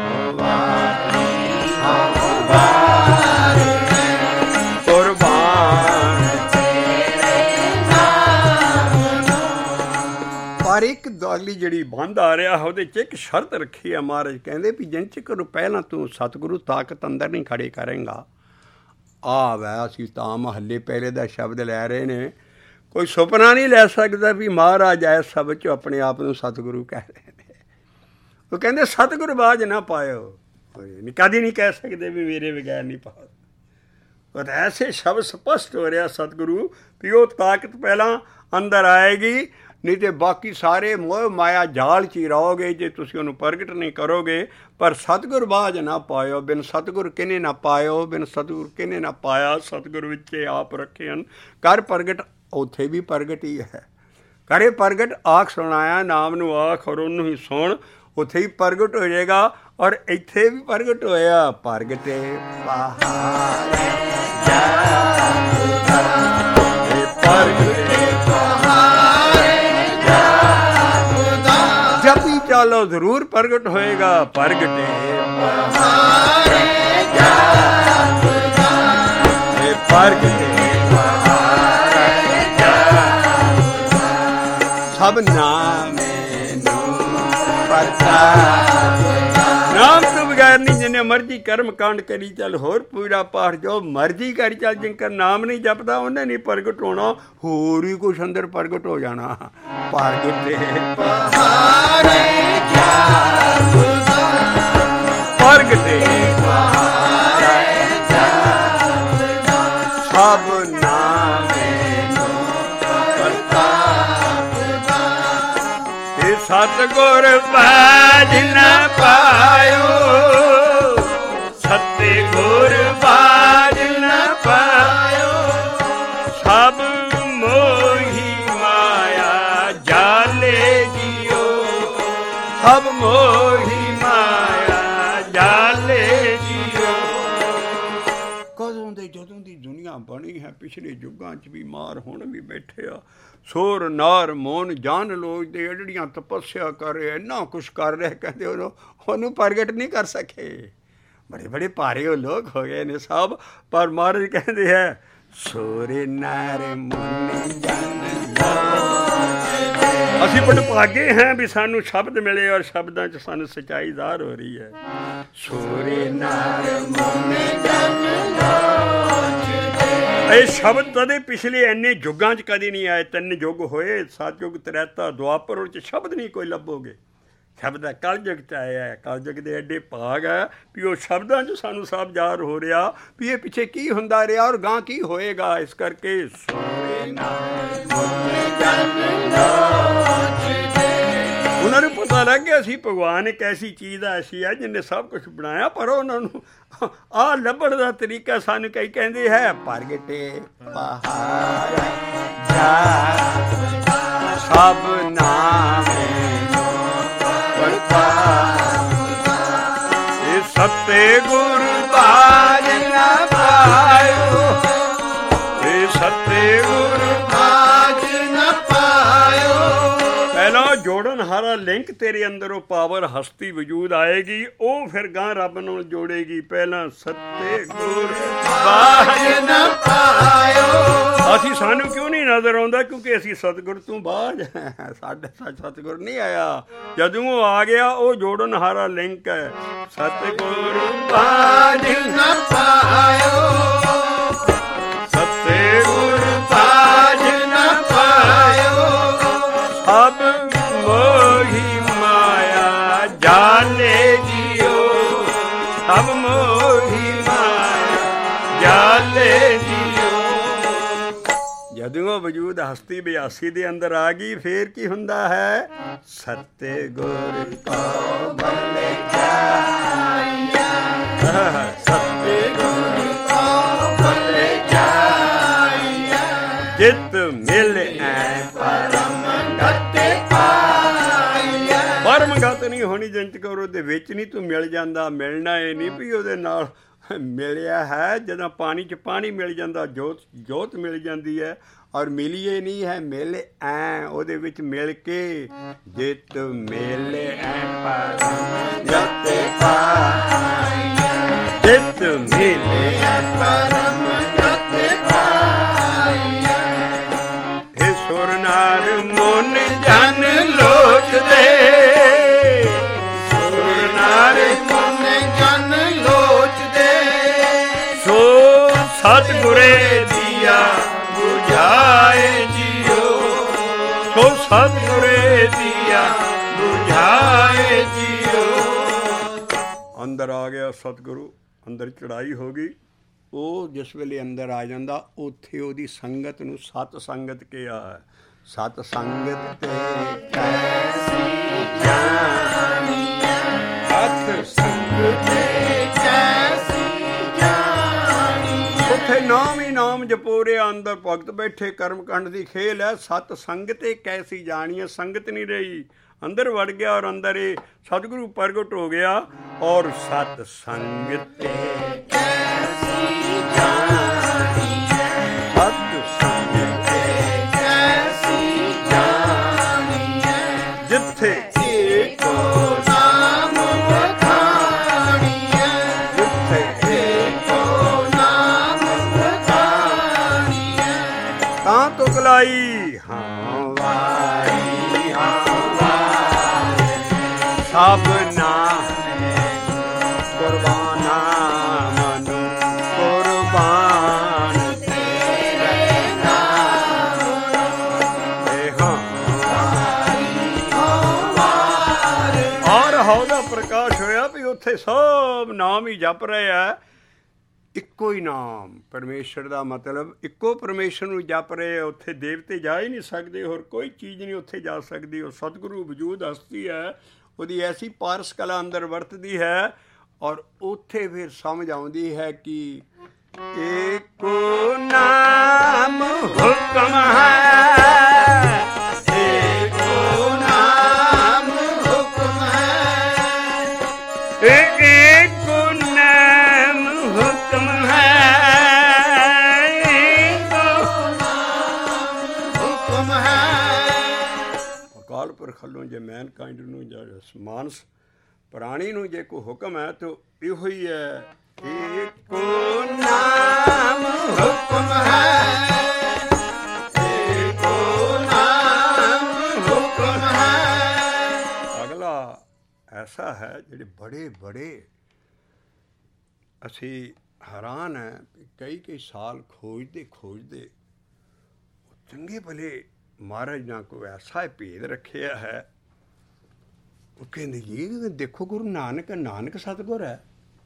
ਕੁਰਬਾਨ। ਪਰ ਇੱਕ ਅਗਲੀ ਜਿਹੜੀ ਬੰਦ ਆ ਰਿਹਾ ਉਹਦੇ 'ਚ ਇੱਕ ਸ਼ਰਤ ਰੱਖੀ ਹੈ ਮਹਾਰਾਜ ਕਹਿੰਦੇ ਵੀ ਜਿੰਨ ਚਿਰ ਪਹਿਲਾਂ ਤੂੰ ਸਤਿਗੁਰੂ ਤਾਕਤ ਅੰਦਰ ਨਹੀਂ ਖੜੇ ਕਰੇਗਾ। ਆ ਵੈ ਅਸੀਂ ਤਾਂ ਮਹੱਲੇ ਪਹਿਲੇ ਦਾ ਸ਼ਬਦ ਲੈ ਰਹੇ ਨੇ, ਕੋਈ ਸੁਪਨਾ ਨਹੀਂ ਲੈ ਸਕਦਾ ਵੀ ਮਹਾਰਾਜ ਐਸ ਸ਼ਬਦ 'ਚ ਆਪਣੇ ਆਪ ਨੂੰ ਸਤਿਗੁਰੂ ਕਹਿ ਰਹੇ ਨੇ। ਉਹ ਕਹਿੰਦੇ ਸਤਿਗੁਰੂ ਬਾਝ ਨਾ ਪਾਇਓ, ਕਦੇ ਨਹੀਂ ਕਹਿ ਸਕਦੇ ਵੀ ਮੇਰੇ ਬਗੈਰ ਨਹੀਂ ਪਾ। ਪਰ ਐਸੇ ਸ਼ਬਦ ਸਪਸ਼ਟ ਹੋ ਰਿਹਾ ਸਤਿਗੁਰੂ ਵੀ ਉਹ ਤਾਕਤ ਪਹਿਲਾਂ ਅੰਦਰ ਆਏਗੀ, ਨਹੀਂ ਤਾਂ ਬਾਕੀ ਸਾਰੇ ਮੋਹ ਮਾਇਆ ਜਾਲ 'ਚ ਹੀ ਰਹੋਗੇ ਜੇ ਤੁਸੀਂ ਉਹਨੂੰ ਪ੍ਰਗਟ ਨਹੀਂ ਕਰੋਗੇ। ਪਰ ਸਤਿਗੁਰ ਬਾਝ ਨਾ ਪਾਇਓ, ਬਿਨ ਸਤਿਗੁਰ ਕਿਨੇ ਨਾ ਪਾਇਓ, ਬਿਨ ਸਤਿਗੁਰ ਕਿਨੇ ਨਾ ਪਾਇਆ। ਸਤਿਗੁਰ ਵਿੱਚ ਆਪ ਰੱਖੇ ਹਨ, ਕਰ ਪ੍ਰਗਟ ਉੱਥੇ ਵੀ ਪ੍ਰਗਟ ਹੀ ਹੈ। ਕਰੇ ਪ੍ਰਗਟ ਆਖ ਸੁਣਾਇਆ, ਨਾਮ ਨੂੰ ਆਖ ਔਰ ਉਹਨੂੰ ਹੀ ਸੁਣ, ਉੱਥੇ ਹੀ ਪ੍ਰਗਟ ਹੋ ਜਾਏਗਾ। ਔਰ ਇੱਥੇ ਵੀ ਪ੍ਰਗਟ ਹੋਇਆ, ਪ੍ਰਗਟੇ ਪਹਾੜੇ ਜਪੀ ਚਾਲੋ ਜ਼ਰੂਰ ਪ੍ਰਗਟ ਹੋਏਗਾ। ਪ੍ਰਗਟੇ ਪ੍ਰਗਟੇ ਸਭ ਨਾਮੇ ਨੂੰ ਪ੍ਰਤਾਪ। ਨਾਮ ਤੋਂ ਬਗੈਰ ਨਹੀਂ, ਜਿੰਨੇ ਮਰਜ਼ੀ ਕਰਮ ਕਾਂਡ ਕਰੀ ਚੱਲ, ਹੋਰ ਪੂਰਾ ਪਾਠ ਜੋ ਮਰਜ਼ੀ ਕਰੀ ਚੱਲ, ਜਿਨਕਰ ਨਾਮ ਨਹੀਂ ਜਪਦਾ ਉਹਨੇ ਨਹੀਂ ਪ੍ਰਗਟ ਹੋਣਾ, ਹੋਰ ਹੀ ਕੁਛ ਅੰਦਰ ਪ੍ਰਗਟ ਹੋ ਜਾਣਾ। ਪ੍ਰਗਟੇ ਪ੍ਰਗਟੇ ਸਭ ਨਾਮੇ ਨੂੰ ਪ੍ਰਤਾਪ। ਇਹ ਸਤਿਗੁਰ ਬਾਝ ਨਾ ਪਾਇਓ, ਸਤਿਗੁਰ ਬਾਝ ਨਾ ਪਾਇਓ। ਸਭ ਮੋਹੀ ਮਾਇਆ ਜਾਲੇ ਜੀਓ, ਸਭ ਮੋਹੀ ਮਾਇਆ ਜਾਲੇ ਜੀਓ। ਕਦੋਂ ਦੇ ਜਦੋਂ ਦੀ ਦੁਨੀਆ ਬਣੀ ਹੈ, ਪਿਛਲੇ ਯੁੱਗਾਂ 'ਚ ਵੀ ਮਾਰ ਹੁਣ ਵੀ ਬੈਠੇ ਆ। ਸੋਰ ਨਾਰ ਮੋਨ ਜਾਨ ਲੋਕ ਦੇ ਜਿਹੜੀਆਂ ਤਪੱਸਿਆ ਕਰ ਰਹੇ, ਇੰਨਾ ਕੁਛ ਕਰ ਰਹੇ, ਕਹਿੰਦੇ ਉਹਨੂੰ ਉਹਨੂੰ ਪ੍ਰਗਟ ਨਹੀਂ ਕਰ ਸਕੇ। ਬੜੇ ਬੜੇ ਭਾਰੇ ਉਹ ਲੋਕ ਹੋ ਗਏ ਨੇ ਸਭ। ਪਰ ਮਹਾਰਾਜ ਕਹਿੰਦੇ ਹੈ ਸੋਰੇ ਨਾਰ ਮੋਨ ਜਾਨ। ਅਸੀਂ ਬੜਭਾਗੇ ਹਾਂ ਵੀ ਸਾਨੂੰ ਸ਼ਬਦ ਮਿਲੇ ਔਰ ਸ਼ਬਦਾਂ 'ਚ ਸਾਨੂੰ ਸੱਚਾਈ ਜ਼ਾਹਰ ਹੋ ਰਹੀ ਹੈ। ਸੋਰੇ ਨਾਰ ਮੋਨ ਜਾਨ ਇਹ ਸ਼ਬਦ ਕਦੇ ਪਿਛਲੇ ਇੰਨੇ ਯੁੱਗਾਂ 'ਚ ਕਦੇ ਨਹੀਂ ਆਏ। ਤਿੰਨ ਯੁੱਗ ਹੋਏ, ਸਤਿਯੁਗ, ਤ੍ਰੈਤਾ, ਦੁਆਪਰ, ਉਹ 'ਚ ਸ਼ਬਦ ਨਹੀਂ ਕੋਈ ਲੱਭੋਗੇ। ਸ਼ਬਦ ਹੈ ਕਲਯੁਗ 'ਚ ਆਇਆ ਹੈ। ਕਲਯੁਗ ਦੇ ਐਡੇ ਭਾਗ ਹੈ ਵੀ ਉਹ ਸ਼ਬਦਾਂ 'ਚ ਸਾਨੂੰ ਸਭ ਜ਼ਾਹਰ ਹੋ ਰਿਹਾ ਵੀ ਇਹ ਪਿੱਛੇ ਕੀ ਹੁੰਦਾ ਰਿਹਾ ਔਰ ਗਾਂ ਕੀ ਹੋਏਗਾ। ਇਸ ਕਰਕੇ ਉਹਨਾਂ ਨੂੰ ਪਤਾ ਲੱਗ ਗਿਆ ਸੀ ਭਗਵਾਨ ਇੱਕ ਐਸੀ ਚੀਜ਼ ਐਸੀ ਹੈ ਜਿਹਨੇ ਸਭ ਕੁਛ ਬਣਾਇਆ, ਪਰ ਉਹਨਾਂ ਨੂੰ ਆਹ ਲੱਭਣ ਦਾ ਤਰੀਕਾ ਸਾਨੂੰ ਕਈ ਕਹਿੰਦੇ ਹੈ ਪ੍ਰਗਟੇ ਪਹਾੜ ਸਭ ਨਾਮੇ ਇਹ ਸੱਤੇ ਗੁਰ ਬਾਝ ਨਾ ਪਾਇਓ, ਇਹ ਸੱਤੇ ਗੁਰ ਬਾਝ ਨਾ ਪਾਇਓ। ਪਹਿਲਾਂ ਜੋੜਨ ਹਾਰਾ ਲਿੰਕ ਤੇਰੇ ਅੰਦਰ ਉਹ ਪਾਵਰ ਹਸਤੀ ਵਜੂਦ ਆਏਗੀ, ਉਹ ਫਿਰ ਗਾਂ ਰੱਬ ਨਾਲ ਜੋੜੇਗੀ। ਪਹਿਲਾਂ ਸੱਤੇ ਗੁਰ ਬਾਝ ਨਾ ਪਾਇਓ। ਅਸੀਂ ਸਾਨੂੰ ਕਿਉਂ ਨਹੀਂ ਨਜ਼ਰ ਆਉਂਦਾ? ਕਿਉਂਕਿ ਅਸੀਂ ਸਤਿਗੁਰ ਤੋਂ ਬਾਝ, ਸਾਡੇ ਸਤਿਗੁਰ ਨਹੀਂ ਆਇਆ। ਜਦੋਂ ਉਹ ਆ ਗਿਆ ਉਹ ਜੋੜਨ ਹਾਰਾ ਲਿੰਕ ਹੈ। ਸਤਿਗੁਰ ਬਾਝ ਨਾ ਪਾਇਓ, ਸਤਿਗੁਰ ਬਾਝ ਨਾ ਪਾਇਓ। ਸਭ ਮੋਹੀ ਮਾਇਆ ਜਾਲੇ ਜੀਓ, ਸਭ ਮੋਹੀ ਮਾਇਆ ਜਾਲੇ ਜੀਓ। ਜਦੋਂ ਜਦੋਂ ਵਜੂਦ ਹਸਤੀ ਬਿਆਸੀ ਦੇ ਅੰਦਰ ਆ ਗਈ ਫੇਰ ਕੀ ਹੁੰਦਾ ਹੈ? ਸੱਤੇ ਗੁਰ ਕੋ ਭਲੇ ਜਾਈਆ, ਸੱਤੇ ਗੁਰ ਕੋ ਭਲੇ ਜਾਈਆ, ਜਿਤ ਮਿਲ ਐ ਪਰਮ ਗਤ ਪਾਈਆ। ਪਰਮ ਗਤ ਨਹੀਂ ਹੋਣੀ ਜਿੰਤ ਕਰ ਉਹਦੇ ਵਿੱਚ ਨਹੀਂ ਤੂੰ ਮਿਲ ਜਾਂਦਾ। ਮਿਲਣਾ ਇਹ ਨਹੀਂ ਵੀ ਉਹਦੇ ਨਾਲ ਮਿਲਿਆ ਹੈ, ਜਦੋਂ ਪਾਣੀ 'ਚ ਪਾਣੀ ਮਿਲ ਜਾਂਦਾ, ਜੋਤ ਜੋਤ ਮਿਲ ਜਾਂਦੀ ਹੈ। ਔਰ ਮਿਲੀਏ ਨਹੀਂ ਹੈ, ਮਿਲ ਐ ਉਹਦੇ ਵਿੱਚ ਮਿਲ ਕੇ, ਜਿਤ ਮਿਲ ਐ ਪਰਮ ਗਤ ਪਾਈਆ, ਜਿਤ ਮਿਲ ਐ ਪਰਮ ਗਤ ਪਾਈਆ। ਇਹ ਸੁਰ ਨਾਰ ਮਨ ਜਨ ਲੋਚਦੇ, ਸੁਰ ਨਾਰ ਮਨ ਜਨ ਲੋਚਦੇ, ਸੋ ਸਤਿਗੁਰੇ ਦੀਆ ਬੁਝਾਏ ਜੀਓ, ਸੋ ਸਤਿਗੁਰੇ ਦੀਆ ਬੁਝਾਏ ਜੀਓ। ਅੰਦਰ ਆ ਗਿਆ ਸਤਿਗੁਰੂ, ਅੰਦਰ ਚੜਾਈ ਹੋ ਗਈ। ਉਹ ਜਿਸ ਵੇਲੇ ਅੰਦਰ ਆ ਜਾਂਦਾ ਉੱਥੇ ਉਹਦੀ ਸੰਗਤ ਨੂੰ ਸਤ ਸੰਗਤ ਕਿਹਾ ਹੈ। ਸਤ ਸੰਗਤ ਤੇ ਕੈਸੀ ਜਾਣੀਐ, ਸਤ ਸੰਗਤ ਤੇ ਕੈਸੀ ਜਾਣੀਐ। ਉੱਥੇ ਨਾਮ ਹੀ ਨਾਮ ਜਪੋ ਰਿਹਾ, ਅੰਦਰ ਭਗਤ ਬੈਠੇ, ਕਰਮ ਕੰਡ ਦੀ ਖੇਲ ਹੈ। ਸਤ ਸੰਗਤ ਤੇ ਕੈਸੀ ਜਾਣੀਐ, ਸੰਗਤ ਨਹੀਂ ਰਹੀ, ਅੰਦਰ ਵੜ ਗਿਆ ਔਰ ਅੰਦਰ ਇਹ ਸਤਿਗੁਰੂ ਪ੍ਰਗਟ ਹੋ ਗਿਆ। ਔਰ ਸਤ ਸੰਗਤ ਤੇ ਕੈਸੀ ਜਾਣੀਐ, ਸਤ ਸੰਗਤ ਤੇ ਕੈਸੀ ਜਾਣੀਐ, ਜਿੱਥੇ ਏਕੋ ਨਾਮ ਵਖਾਣੀਐ, ਜਿੱਥੇ ਏਕੋ ਨਾਮ ਵਖਾਣੀਐ। ਤਾਂ ਤੁਕਲਾਈ ਹਾਂ ਵਾਰੀ ਹਾਂ ਸਭ ਨਾਮ ਕੁਰਬਾਨਾ ਮਨੁ ਕੁਰਬਾਨ ਤੇਰੇ ਨਾਮ ਤੇ ਹਾਂ ਔਰ ਹਉਦਾ ਪ੍ਰਕਾਸ਼ ਹੋਇਆ ਵੀ ਉੱਥੇ ਸਭ ਨਾਮ ਹੀ ਜਪ ਰਹੇ ਆ। ਇੱਕੋ ਹੀ ਨਾਮ ਪਰਮੇਸ਼ਰ ਦਾ ਮਤਲਬ ਇੱਕੋ ਪਰਮੇਸ਼ਰ ਨੂੰ ਜਪ ਰਹੇ। ਉੱਥੇ ਦੇਵਤੇ ਜਾ ਹੀ ਨਹੀਂ ਸਕਦੇ, ਹੋਰ ਕੋਈ ਚੀਜ਼ ਨਹੀਂ ਉੱਥੇ ਜਾ ਸਕਦੀ। ਉਹ ਸਤਿਗੁਰੂ ਵਜੂਦ ਹਸਤੀ ਹੈ, ਉਹਦੀ ਐਸੀ ਪਾਰਸ ਕਲਾ ਅੰਦਰ ਵਰਤਦੀ ਹੈ। ਔਰ ਉੱਥੇ ਫਿਰ ਸਮਝ ਆਉਂਦੀ ਹੈ ਕਿ ਏਕੋ ਨਾਮ ਹੁਕਮ ਹੈ, ਏਕੋ ਨਾਮ ਹੁਕਮ ਹੈ, ਏਕੋ ਨਾਮ ਹੁਕਮ ਹੈ, ਏਕੋ ਨਾਮ ਹੁਕਮ ਹੈ। ਅਕਾਲ ਪੁਰਖ ਵੱਲੋਂ ਜੇ ਮੈਨਕਾਇੰਡ ਨੂੰ ਜਾਂ ਮਾਨਸ ਪ੍ਰਾਣੀ ਨੂੰ ਜੇ ਕੋਈ ਹੁਕਮ ਹੈ ਤਾਂ ਇਹੋ ਹੀ ਹੈ, ਏਕੋ ਨਾਮ ਹੁਕਮ ਹੈ, ਏਕੋ ਨਾਮ ਹੁਕਮ ਹੈ। ਅਗਲਾ ਐਸਾ ਹੈ ਜਿਹੜੇ ਬੜੇ ਬੜੇ ਅਸੀਂ ਹੈਰਾਨ ਹੈ, ਕਈ ਕਈ ਸਾਲ ਖੋਜਦੇ ਖੋਜਦੇ ਚੰਗੇ ਭਲੇ ਮਹਾਰਾਜ ਨੇ ਕੋਈ ਐਸਾ ਭੇਦ ਰੱਖਿਆ ਹੈ। ਉਹ ਕਹਿੰਦੇ ਜੀ ਦੇਖੋ ਗੁਰੂ ਨਾਨਕ ਨਾਨਕ ਸਤਿਗੁਰ ਹੈ,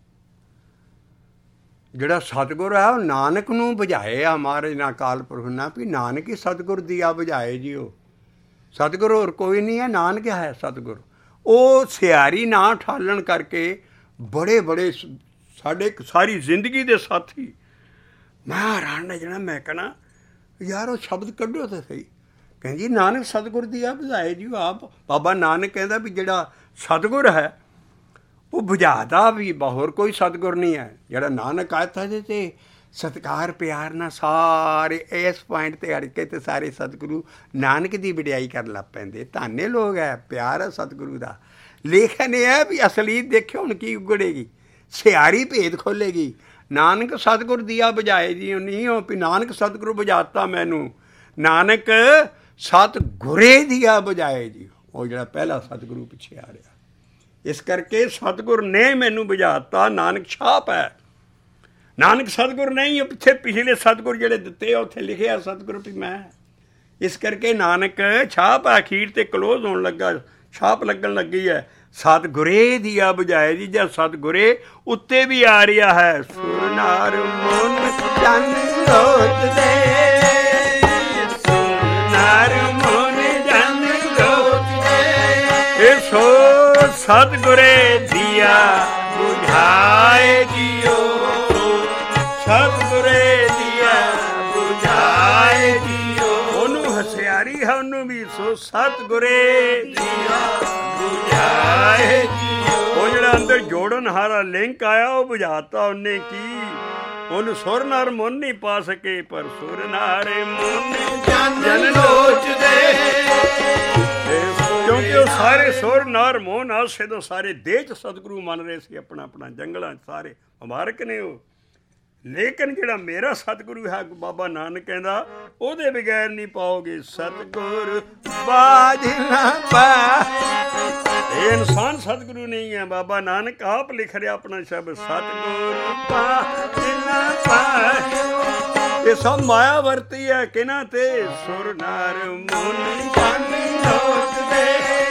ਜਿਹੜਾ ਸਤਿਗੁਰ ਹੈ ਉਹ ਨਾਨਕ ਨੂੰ ਬੁਝਾਏ ਆ ਮਹਾਰਾਜ ਨੇ ਅਕਾਲ ਪੁਰਖ ਨੇ ਵੀ ਨਾਨਕ ਹੀ ਸਤਿਗੁਰ ਦੀਆ ਬੁਝਾਏ ਜੀ। ਉਹ ਸਤਿਗੁਰ ਹੋਰ ਕੋਈ ਨਹੀਂ ਹੈ, ਨਾਨਕ ਹੈ ਸਤਿਗੁਰ। ਉਹ ਸਿਆਰੀ ਨਾ ਠਾਲਣ ਕਰਕੇ ਬੜੇ ਬੜੇ ਸਾਡੇ ਸਾਰੀ ਜ਼ਿੰਦਗੀ ਦੇ ਸਾਥੀ ਮੈਂ ਹੈਰਾਨ ਨੇ ਜਿਹੜਾ ਮੈਂ ਕਹਿਣਾ ਯਾਰ ਉਹ ਸ਼ਬਦ ਕੱਢੋ ਤਾਂ ਸਹੀ। ਕਹਿੰਦੇ ਜੀ ਨਾਨਕ ਸਤਿਗੁਰ ਦੀ ਆ ਬੁਝਾਏ ਜੀ। ਆਪ ਬਾਬਾ ਨਾਨਕ ਕਹਿੰਦਾ ਵੀ ਜਿਹੜਾ ਸਤਿਗੁਰ ਹੈ ਉਹ ਬੁਝਾਦਾ ਵੀ, ਹੋਰ ਕੋਈ ਸਤਿਗੁਰ ਨਹੀਂ ਹੈ। ਜਿਹੜਾ ਨਾਨਕ ਆਇਆ ਇਹਦੇ 'ਤੇ ਸਤਿਕਾਰ ਪਿਆਰ ਨਾਲ ਸਾਰੇ ਇਸ ਪੁਆਇੰਟ 'ਤੇ ਅੜ ਕੇ ਅਤੇ ਸਾਰੇ ਸਤਿਗੁਰੂ ਨਾਨਕ ਦੀ ਵਡਿਆਈ ਕਰਨ ਲੱਗ ਪੈਂਦੇ। ਧਾਨੇ ਲੋਕ ਹੈ, ਪਿਆਰ ਹੈ ਸਤਿਗੁਰੂ ਦਾ। ਲੇਖਨ ਇਹ ਹੈ ਵੀ ਅਸਲੀਤ ਦੇਖਿਓ ਹੁਣ ਕੀ ਉਗੜੇਗੀ, ਸਿਆਰੀ ਭੇਦ ਖੋਲ੍ਹੇਗੀ। ਨਾਨਕ ਸਤਿਗੁਰ ਦੀਆ ਬੁਝਾਏ ਜੀ ਨਹੀਂ ਹੋ ਵੀ ਨਾਨਕ ਸਤਿਗੁਰੂ ਬੁਝਾਤਾ ਮੈਨੂੰ, ਨਾਨਕ ਸਤਿਗੁਰੇ ਦੀਆ ਬੁਝਾਏ ਜੀ। ਉਹ ਜਿਹੜਾ ਪਹਿਲਾ ਸਤਿਗੁਰੂ ਪਿੱਛੇ ਆ ਰਿਹਾ, ਇਸ ਕਰਕੇ ਸਤਿਗੁਰ ਨੇ ਮੈਨੂੰ ਬੁਝਾਤਾ। ਨਾਨਕ ਛਾਪ ਹੈ, ਨਾਨਕ ਸਤਿਗੁਰ ਨਹੀਂ। ਉਹ ਪਿੱਛੇ ਪਿਛਲੇ ਸਤਿਗੁਰ ਜਿਹੜੇ ਦਿੱਤੇ ਆ ਉੱਥੇ ਲਿਖਿਆ ਸਤਿਗੁਰ ਵੀ ਮੈਂ। ਇਸ ਕਰਕੇ ਨਾਨਕ ਛਾਪ ਹੈ, ਅਖੀਰ 'ਤੇ ਕਲੋਜ਼ ਹੋਣ ਲੱਗਾ, ਛਾਪ ਲੱਗਣ ਲੱਗੀ ਹੈ। ਸਤਿਗੁਰੇ ਦੀਆ ਬੁਝਾਏ ਜੀ। ਜਾਂ ਸਤਿਗੁਰੇ ਉੱਤੇ ਵੀ ਆ ਰਿਹਾ ਹੈ, ਸੁਰ ਨਾਰ ਮਨ ਚੰਨ ਲੋਚਦੇ, ਸਤਿਗੁਰੇ ਦੀਆ ਬੁਝਾਏ ਜੀਓ, ਸਤਿਗੁਰੇ ਦੀਆ ਬੁਝਾਏ ਜੀਓ। ਉਹਨੂੰ ਹਸਿਆਰੀ ਹੈ ਉਹਨੂੰ ਵੀ, ਸੋ ਸਤਿਗੁਰੇ ਦੀਆ ਬੁਝਾਏ ਜੀਓ। ਉਹ ਜਿਹੜਾ ਅੰਦਰ ਜੋੜਨ ਹਾਰਾ ਲਿੰਕ ਆਇਆ ਉਹ ਬੁਝਾਤਾ ਉਹਨੇ ਕੀ, ਉਹਨੂੰ ਸੁਰ ਨਾਰ ਮੁੰਨ ਨਹੀਂ ਪਾ ਸਕੇ, ਪਰ ਸੁਰ ਨਾਰੇ ਮੁੰਨ ਜਨ ਲੋਚਦੇ। ਕਿਉਂਕਿ ਉਹ ਸਾਰੇ ਸੁਰ ਨਾਰ ਮੋਹਨ ਆਸੇ ਤੋਂ ਸਾਰੇ ਦੇਹ 'ਚ ਸਤਿਗੁਰੂ ਮੰਨ ਰਹੇ ਸੀ ਆਪਣਾ ਆਪਣਾ, ਜੰਗਲਾਂ 'ਚ ਸਾਰੇ ਮੁਬਾਰਕ ਨੇ ਉਹ। ਲੇਕਿਨ ਜਿਹੜਾ ਮੇਰਾ ਸਤਿਗੁਰੂ ਹੈ ਬਾਬਾ ਨਾਨਕ ਕਹਿੰਦਾ, ਉਹਦੇ ਬਗੈਰ ਨਹੀਂ ਪਾਓਗੇ ਸਤਿਗੁਰ ਬਾਝ ਨਾ ਪਾ। ਇਹ ਇਨਸਾਨ ਸਤਿਗੁਰੂ ਨਹੀਂ ਹੈ, ਬਾਬਾ ਨਾਨਕ ਆਪ ਲਿਖ ਰਿਹਾ ਆਪਣਾ ਸ਼ਬਦ, ਸਤਿਗੁਰ ਬਾਝ ਨਾ ਪਾ। ਇਹ ਸਭ ਮਾਇਆ ਵਰਤੀ ਹੈ ਕਿਹਨਾਂ ਤੇ, ਸੁਰ ਨਾਰ ਮੁੰਨ ਜਨ ਲੋਚਦੇ,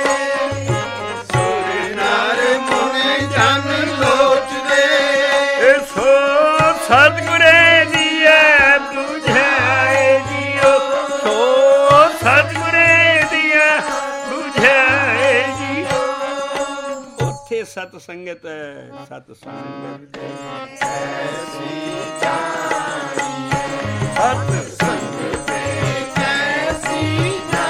ਸੁਰ ਨਾਰ ਮੁੰਨ ਜਨ ਲੋਚਦੇ। ਇਹ ਸੋ ਸਤਿਗੁਰੇ ਦੀਆ ਬੁਝਾਏ ਜੀਓ, ਸੋ ਸਤਿਗੁਰੇ ਦੀਆ ਬੁਝਾਏ ਜੀਓ। ਉੱਥੇ ਸਤ ਸੰਗਤ ਹੈ, ਸਤ ਸੰਗਤ ਐਸੀ ਜਾਣੀਏ, ਸਤ ਸੰਗਤ ਐਸੀ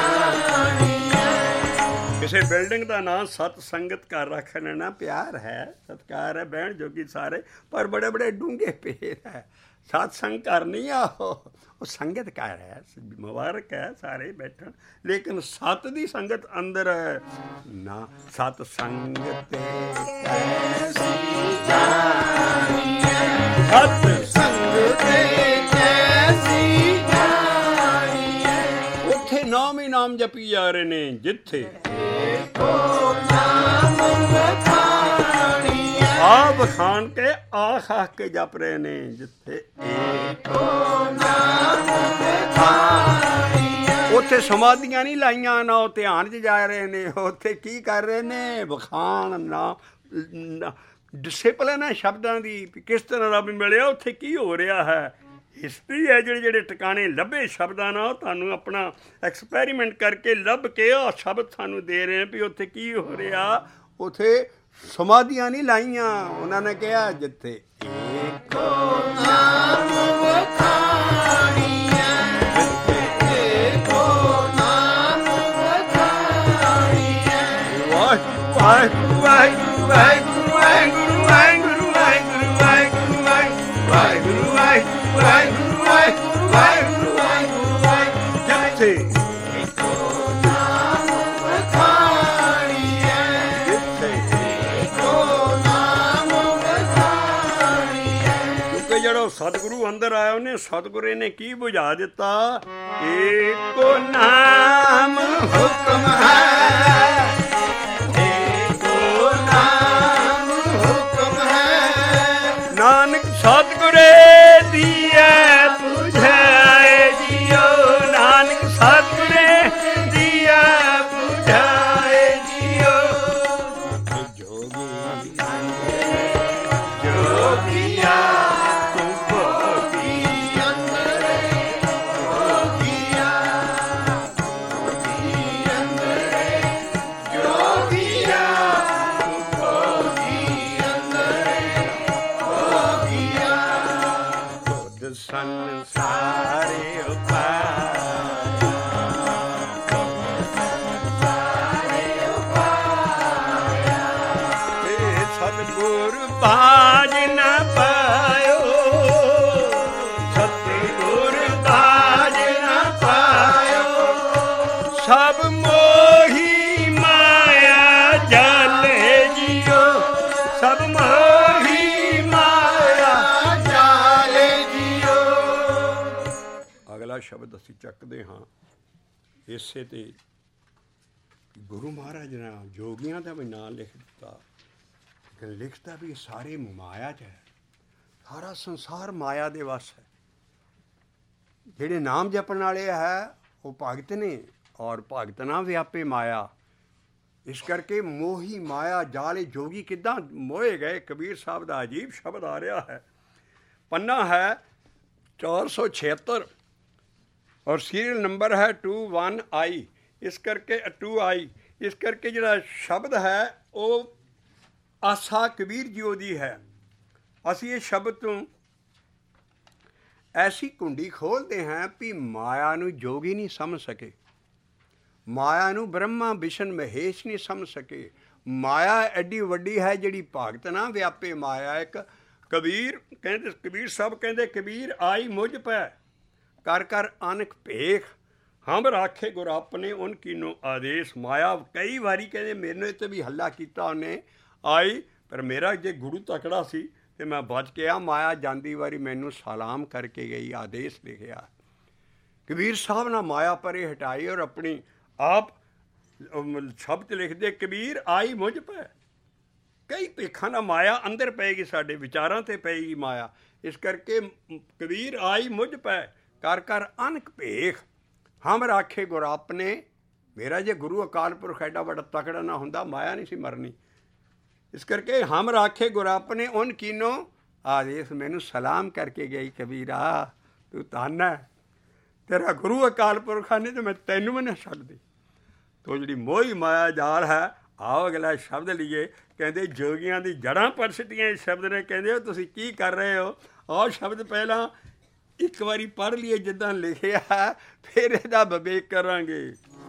ਜਾਣੀਏ। ਕਿਸੇ ਬਿਲਡਿੰਗ ਦਾ ਨਾਂ ਸਤ ਸੰਗਤ ਘਰ ਰੱਖ ਲੈਣਾ ਪਿਆਰ ਹੈ, ਸਤਿਕਾਰ ਹੈ, ਬਹਿਣ ਜੋਗੀ ਸਾਰੇ, ਪਰ ਬੜੇ ਬੜੇ ਡੂੰਘੇ ਪੇਰ ਹੈ। ਸਤ ਸੰਗ ਘਰ ਨਹੀਂ ਆ, ਉਹ ਉਹ ਸੰਗਤ ਘਰ ਹੈ, ਮੁਬਾਰਕ ਹੈ ਸਾਰੇ ਬੈਠਣ, ਲੇਕਿਨ ਸਤ ਦੀ ਸੰਗਤ ਅੰਦਰ ਹੈ ਨਾ। ਸਤ ਸੰਗਤ ਐਸੀ ਜਾਣੀਏ, ਸਤ ਸੰਗਤ ਐਸੀ ਜਾਣੀਏ। ਉੱਥੇ ਨਾਮ ਹੀ ਨਾਮ ਜਪੀ ਜਾ ਰਹੇ ਨੇ, ਜਿੱਥੇ ਆ ਵਖਾਣ ਕੇ ਆਖ ਆਖ ਕੇ ਜਪ ਰਹੇ ਨੇ, ਜਿੱਥੇ ਉੱਥੇ ਸਮਾਧੀਆਂ ਨਹੀਂ ਲਾਈਆਂ ਨਾ, ਉਹ ਧਿਆਨ 'ਚ ਜਾ ਰਹੇ ਨੇ। ਉੱਥੇ ਕੀ ਕਰ ਰਹੇ ਨੇ, ਵਖਾਣ ਨਾ, ਡਿਸਿਪਲਿਨ ਹੈ ਸ਼ਬਦਾਂ ਦੀ, ਕਿਸ ਤਰ੍ਹਾਂ ਰੱਬ ਮਿਲਿਆ, ਉੱਥੇ ਕੀ ਹੋ ਰਿਹਾ ਹੈ। ਹਿਸਟਰੀ ਹੈ ਜਿਹੜੇ ਜਿਹੜੇ ਟਿਕਾਣੇ ਲੱਭੇ ਸ਼ਬਦਾਂ ਨਾਲ, ਤੁਹਾਨੂੰ ਆਪਣਾ ਐਕਸਪੈਰੀਮੈਂਟ ਕਰਕੇ ਲੱਭ ਕੇ ਉਹ ਸ਼ਬਦ ਸਾਨੂੰ ਦੇ ਰਹੇ ਵੀ ਉੱਥੇ ਕੀ ਹੋ ਰਿਹਾ। ਉੱਥੇ ਸਮਾਧੀਆਂ ਨਹੀਂ ਲਾਈਆਂ, ਉਹਨਾਂ ਨੇ ਕਿਹਾ ਜਿੱਥੇ ਏਕੋ ਨਾਮ ਵਖਾਣੀਐ, ਜਿੱਥੇ ਏਕੋ ਨਾਮ ਵਖਾਣੀਐ। ਵਾਹਿਗੁਰੂ ਵਾਹਿਗੁਰੂ ਵਾਹਿਗੁਰੂ ਵਾਹਿਗੁਰੂ ਵਾਹਿਗੁਰੂ ਵਾਹਿਗੁਰੂ ਵਾਹਿਗੁਰੂ ਵਾਹਿਗੁਰੂ ਵਾਹਿਗੁਰੂ ਵਾਹਿਗੁਰੂ ਵਾਹਿਗੁਰੂ ਵਾਹਿਗੁਰੂ ਵਾਹਿਗੁਰੂ ਵਾਹਿਗੁਰੂ ਵਾਹਿਗੁਰੂ। ਜਿੱਥੇ ਏਕੋ ਨਾਮ ਵਖਾਣੀਐ, ਜਿੱਥੇ ਜਿਹੜਾ ਸਤਿਗੁਰੂ ਅੰਦਰ ਆਇਆ, ਉਹਨੇ ਸਤਿਗੁਰੇ ਨੇ ਕੀ ਬੁਝਾ ਦਿੱਤਾ, ਏਕੋ ਨਾਮ ਹੁਕਮ ਹੈ, ਏਕੋ ਨਾਮ ਹੁਕਮ ਹੈ। ਨਾਨਕ ਸਤਿਗੁਰੇ ਦੀਆ ਬੁਝਾਏ ਜੀਓ, ਨਾਨਕ ਸਤਿਗੁਰੇ ਦੀਆ ਬੁਝਾਏ ਜੀਓ। ਜੋਗੀ ਜੋਗੀਆ ਸੰਸਾਰੇ ਉਪਾਇਆ, ਸੰਸਾਰੇ ਉਪਾਇਆ। ਇਹ ਸਤਿਗੁਰ ਬਾਝ ਨਾ ਪਾਇਓ, ਸਤਿਗੁਰ ਬਾਝ ਨਾ ਪਾਇਓ। ਸਭ ਮੋਹੀ ਮਾਇਆ ਜਾਲੇ ਜੀਓ, ਸਭ ਮੋਹੀ ਮਾਇਆ ਜਾਲੇ ਜੀਓ। ਅਗਲਾ ਸ਼ਬਦ ਅਸੀਂ ਚੱਕਦੇ ਹਾਂ ਇਸੇ ਤੇ, ਗੁਰੂ ਮਹਾਰਾਜ ਨੇ ਜੋਗੀਆਂ ਦਾ ਵੀ ਨਾਂ ਲਿਖ ਦਿੱਤਾ, ਲੇਕਿਨ ਲਿਖਦਾ ਵੀ ਸਾਰੇ ਮਾਇਆ 'ਚ ਹੈ, ਸਾਰਾ ਸੰਸਾਰ ਮਾਇਆ ਦੇ ਵਸ ਹੈ। ਜਿਹੜੇ ਨਾਮ ਜਪਣ ਵਾਲੇ ਹੈ ਉਹ ਭਗਤ ਨੇ, ਔਰ ਭਗਤ ਨਾ ਵਿਆਪੇ ਮਾਇਆ। ਇਸ ਕਰਕੇ ਮੋਹੀ ਮਾਇਆ ਜਾਲੇ ਜੋਗੀ ਕਿੱਦਾਂ ਮੋਹੇ ਗਏ। ਕਬੀਰ ਸਾਹਿਬ ਦਾ ਅਜੀਬ ਸ਼ਬਦ ਆ ਰਿਹਾ ਹੈ, ਪੰਨਾ ਹੈ ਚਾਰ ਸੌ ਛਿਹੱਤਰ ਔਰ ਸੀਰੀਅਲ ਨੰਬਰ ਹੈ ਟੂ ਵਨ ਆਈ। ਇਸ ਕਰਕੇ ਟੂ ਆਈ ਇਸ ਕਰਕੇ ਜਿਹੜਾ ਸ਼ਬਦ ਹੈ ਉਹ ਆਸਾ ਕਬੀਰ ਜੀ ਉਹਦੀ ਹੈ। ਅਸੀਂ ਇਹ ਸ਼ਬਦ ਤੋਂ ਐਸੀ ਕੁੰਡੀ ਖੋਲ੍ਹਦੇ ਹਾਂ ਵੀ ਮਾਇਆ ਨੂੰ ਜੋਗੀ ਨਹੀਂ ਸਮਝ ਸਕੇ, ਮਾਇਆ ਨੂੰ ਬ੍ਰਹਮਾ ਵਿਸ਼ਨ ਮਹੇਸ਼ ਨਹੀਂ ਸਮਝ ਸਕੇ। ਮਾਇਆ ਐਡੀ ਵੱਡੀ ਹੈ ਜਿਹੜੀ ਭਗਤ ਨਾ ਵਿਆਪੇ ਮਾਇਆ। ਇੱਕ ਕਬੀਰ ਕਹਿੰਦੇ, ਕਬੀਰ ਸਾਹਿਬ ਕਹਿੰਦੇ, ਕਬੀਰ ਆਈ ਮੁਝ ਪੈ ਕਰ ਕਰ ਅਨਕ ਭੇਖ, ਹਮ ਰਾਖੇ ਗੁਰ ਆਪਣੇ ਉਨ ਕੀਨੋ ਆਦੇਸ਼। ਮਾਇਆ ਕਈ ਵਾਰੀ ਕਹਿੰਦੇ ਮੇਰੇ ਤੇ ਵੀ ਹੱਲਾ ਕੀਤਾ ਉਹਨੇ, ਆਈ ਪਰ ਮੇਰਾ ਜੇ ਗੁਰੂ ਤਕੜਾ ਸੀ ਅਤੇ ਮੈਂ ਬਚ ਕੇ ਆ। ਮਾਇਆ ਜਾਂਦੀ ਵਾਰੀ ਮੈਨੂੰ ਸਲਾਮ ਕਰਕੇ ਗਈ, ਆਦੇਸ਼ ਲਿਖਿਆ। ਕਬੀਰ ਸਾਹਿਬ ਨੇ ਮਾਇਆ ਪਰੇ ਹਟਾਈ ਔਰ ਆਪਣੀ ਆਪ ਸ਼ਬਦ ਲਿਖਦੇ, ਕਬੀਰ ਆਈ ਮੁਝ ਪੈ। ਕਈ ਭੇਖਾਂ ਨਾਲ ਮਾਇਆ ਅੰਦਰ ਪਏਗੀ, ਸਾਡੇ ਵਿਚਾਰਾਂ 'ਤੇ ਪਏਗੀ ਮਾਇਆ। ਇਸ ਕਰਕੇ ਕਬੀਰ ਆਈ ਮੁਝ ਪੈ ਕਰ ਕਰ ਅਨਕ ਭੇਖ, ਹਮ ਰਾਖੇ ਗੁਰ ਆਪਣੇ। ਮੇਰਾ ਜੇ ਗੁਰੂ ਅਕਾਲ ਪੁਰਖ ਐਡਾ ਵੱਡਾ ਤਕੜਾ ਨਾ ਹੁੰਦਾ, ਮਾਇਆ ਨਹੀਂ ਸੀ ਮਰਨੀ। ਇਸ ਕਰਕੇ ਹਮ ਰਾਖੇ ਗੁਰ ਆਪਣੇ ਉਨ ਕੀਨੋ ਆਦੇਸ਼। ਮੈਨੂੰ ਸਲਾਮ ਕਰਕੇ ਗਈ, ਕਬੀਰਾ ਤੂੰ ਧੰਨ ਹੈ, ਤੇਰਾ ਗੁਰੂ ਅਕਾਲ ਪੁਰਖਾਂ ਨੇ, ਤਾਂ ਮੈਂ ਤੈਨੂੰ ਵੀ ਨਹੀਂ ਸਕਦੀ। ਤੋ ਜਿਹੜੀ ਮੋਹੀ ਮਾਇਆ ਜਾਲ ਹੈ। ਆਓ ਅਗਲਾ ਸ਼ਬਦ ਲਈਏ। ਕਹਿੰਦੇ ਜੋਗੀਆਂ ਦੀ ਜੜ੍ਹਾਂ ਪਰਸਟੀਆਂ ਇਸ ਸ਼ਬਦ ਨੇ। ਕਹਿੰਦੇ ਹੋ ਤੁਸੀਂ ਕੀ ਕਰ ਰਹੇ ਹੋ? ਆਓ ਸ਼ਬਦ ਪਹਿਲਾਂ ਇੱਕ ਵਾਰੀ ਪੜ੍ਹ ਲਈਏ ਜਿੱਦਾਂ ਲਿਖਿਆ, ਫਿਰ ਇਹਦਾ ਵਿਵੇਕ ਕਰਾਂਗੇ।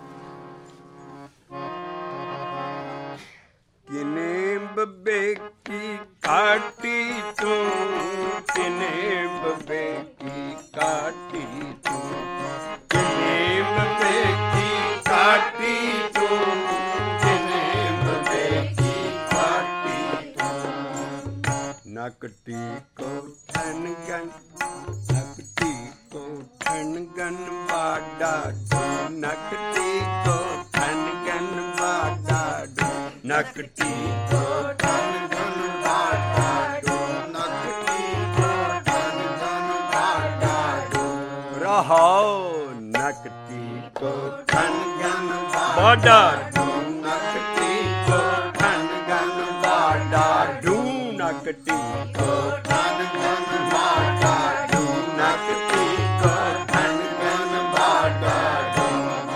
ਕਿਨੇ ਬਬੇਕੀ ਕਾਟੀ ਤੂੰ, ਕਿਨੇ ਬਬੇਕੀ ਕਾਟੀ ਤੂੰ, ਕਿਨੇ ਬਬੇਕੀ ਕਾਟੀ ਤੂੰ, ਕਿਨੇ ਬਬੇਕੀ ਕਾਟੀ ਤੂੰ। ਨਕਟੀ ਕੋ ਠਨ ਗਨ, ਨਕਟੀ ਕੋ ਠਨ ਗਨ ਬਾਡਾ ਤੂੰ, ਨਕਟੀ ਕੋ ਠਨ ਗਨ ਬਾਡਾ ਡੂ, ਨਕਟੀ ਕੋ ਠਨ ਗਨ ਬਾਡਾ ਡੂ, ਨਕਟੀ ਕੋ ਠਨ ਗਨ ਬਾਡਾ ਡੂ। ਰਹਾਓ ਨਕਟੀ ਕੋ ਠਨ ਗਨ ਬਾਡਾ ਡੂ, ਨਕਟੀ ਕੋ ਠਨ ਗਨ ਬਾਡਾ ਡੂ, ਨਕਟੀ ਕੋ ਠਨ ਗਨ ਬਾਡਾ ਡੂ, ਨਕਟੀ ਕੋ ਠਨ ਗਨ ਬਾਡਾ ਡੂ।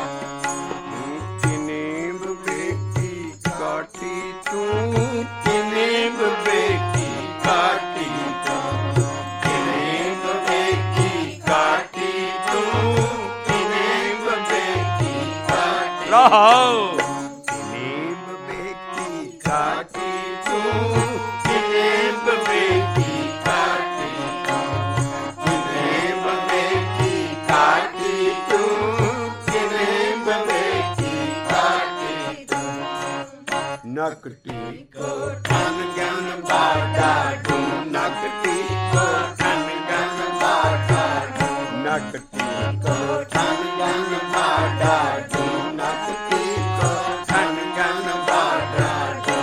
ਕਿਨੇ ਬਬੇਕੀ ਕਾਟੀ ਤੂੰ, ਕਿਨੇ ਬਬੇਕੀ ਕਾਟੀ ਤੂੰ, ਕਿਨੇ ਬਬੇਕੀ ਕਾਟੀ ਤੂੰ, ਕਿਨੇ ਬਬੇਕੀ ਕਾਟੀ। ਰਹਾਓ ਕਿਨੇ ਬਬੇਕੀ ਕਾਟੀ ਤੂੰ, ਕਿਨੇ ਬਬੇਕੀ ਕਾਟੀ ਤੂੰ, ਕਿਨੇ ਬਬੇਕੀ ਕਾਟੀ ਤੂੰ, ਕਿਨੇ ਬਬੇਕੀ ਕਾਟੀ ਤੂੰ। ਨਕਟੀ ਕੋ ਠਨ ਗਨ ਬਾਡਾ ਡੂ, ਨਕਟੀ ਕੋ ਠਨ ਗਨ ਬਾਡਾ ਡੂ, ਨਕਟੀ ਕੋ ਠਨ ਗਨ ਬਾਡਾ ਡੂ, ਨਕਟੀ ਕੋ ਠਨ ਗਨ ਬਾਡਾ ਡੂ।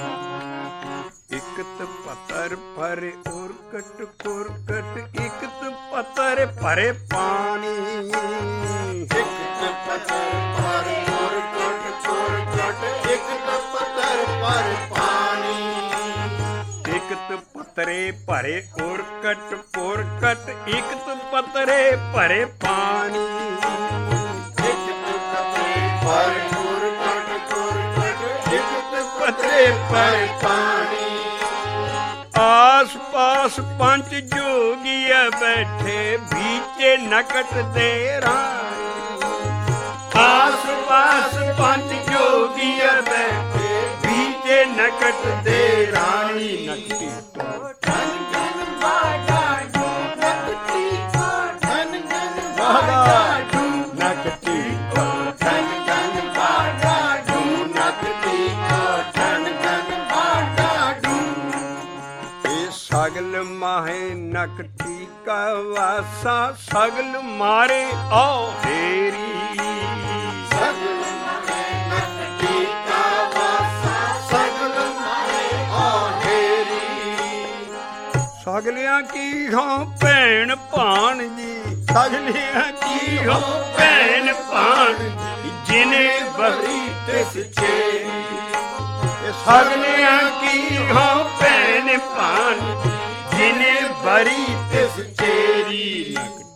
ਇਕਤ ਪੱਤਰ ਭਰੇ ਉਰਕਟ ਕੁਰਕਟ, ਇਕਤ ਪੱਤਰ ਭਰੇ ਪਾਣੀ, ਇਕਤ ਪੱਤਰ ਭਰੇ ਉਰਕਟ ਕੁਰਕਟ, ਇਕਤ ਪੱਤਰ ਭਰੇ ਪਾਣੀ। ਇਕਤ ਪੱਤਰੇ ਭਰੇ ਉਰਕਟ ਪੁਰਕਟ, ਇਕਤ ਪੱਤਰੇ ਭਰੇ ਪਾਣੀ, ਇਕਤ ਪੱਤਰੇ ਭਰੇ ਉਰਕਟ ਕੁਰਕਟ, ਇਕਤ ਪੱਤਰੇ ਭਰੇ ਪਾਣੀ। ਆਸ ਪਾਸ ਪੰਜ ਜੋਗੀਆ ਬੈਠੇ, ਬੀਚੇ ਨਕਟ ਦੇ ਰਾਣੀ। ਆਸ ਪਾਸ ਪੰਜ ਜੋਗੀਆ ਬੈਠੇ, ਬੀਚੇ ਨਕਟ ਦੇ ਰਾਣੀ। ਨਕਟੀ ਕੋ ਠਨ ਗਨ ਬਾਡਾ ਡੂ, ਨਕਟੀ ਕੋ ਠਨ ਗਨ ਬਾਡਾ ਡੂ, ਨਕਟੀ ਕੋ ਠਨ ਗਨ ਬਾਡਾ ਡੂ, ਨਕਟੀ ਕੋ ਠਨ ਗਨ ਬਾਡਾ ਡੂ। ਇਹ ਸਗਲ ਮਾਹੇ ਨਕਟੀ ਕਾ ਵਾਸਾ, ਸਗਲ ਮਾਰੇ ਆਓ ਹੇਰੀ। ਸਗਲ ਮਾਹੇ ਨਕਟੀ ਕਾ ਵਾਸਾ, ਸਗਲ ਮਾਰੇ ਆਓ ਹੇਰੀ। ਸਗਲਿਆਂ ਕੀ ਹੋ ਭੈਣ ਭਾਣ ਜੀ, ਸਗਲਿਆਂ ਕੀ ਹੋ ਭੈਣ ਭਾਣ ਜੀ, ਜਿਨੇ ਬਰੀ ਤਿਸ ਚੇਰੀ। ਸਗਲਿਆਂ ਕੀ ਹੋ ਭੈਣ ਭਾਣ, ਜਿਨੇ ਬਰੀ ਤਿਸ ਚੇਰੀ।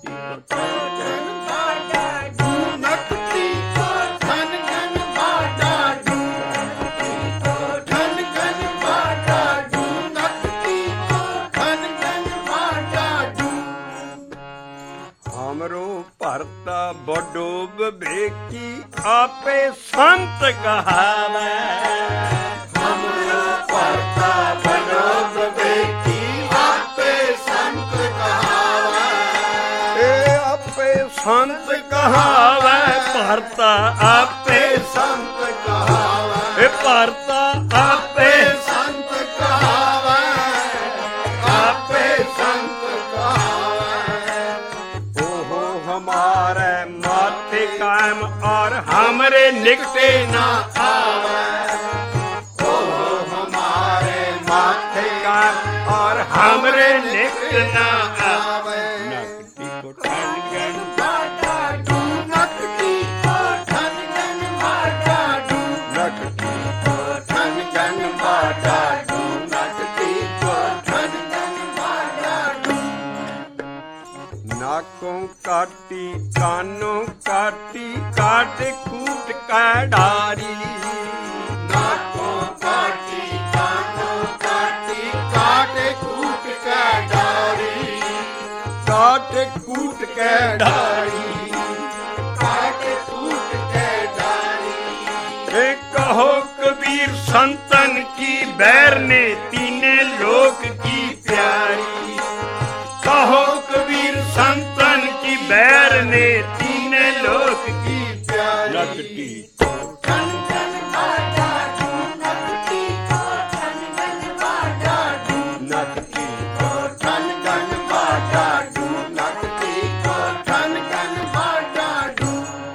ਨਕਟੀ ਕੋ ਠਨ ਗਨ ਬਾਡਾ ਡੂ, ਨਕਟੀ ਕੋ ਠਨ ਗਨ ਬਾਡਾ आपे संत कहावै। हमरो भरता बनो विवेकी आपे संत कहावै। ए आपे संत कहावै भरता आपे संत कहावै। ए भरता आपे संत कहावै आपे संत कहावै। ओहो हमारे माथे कायम और हमरे निकटे ना आवे। ओहो हमारे माथे कायम और हमरे निकट ना आवे। नकटी को ठन गन बाटा डू नकटी को ठन गन बाटा डू। नकटी को ठन गन बाटा डू नकटी को ठन गन बाटा डू। नाकों काटी कानों काटी काट कूट का डारी। नाकों काटी कानों काटी काट कूट का डारी। काट कूट के डारी। काट कूट के डारी। ए कहो कबीर संतन की बैर ने तीने लोक की प्यारी। कहो कबीर संतन की बैर ने तीने लोक की प्यारी। नकटी ठन गन बाटा डू नकटी को ठन गन बाटा डू। नकटी को ठन गन बाटा डू नकटी को ठन गन बाटा डू।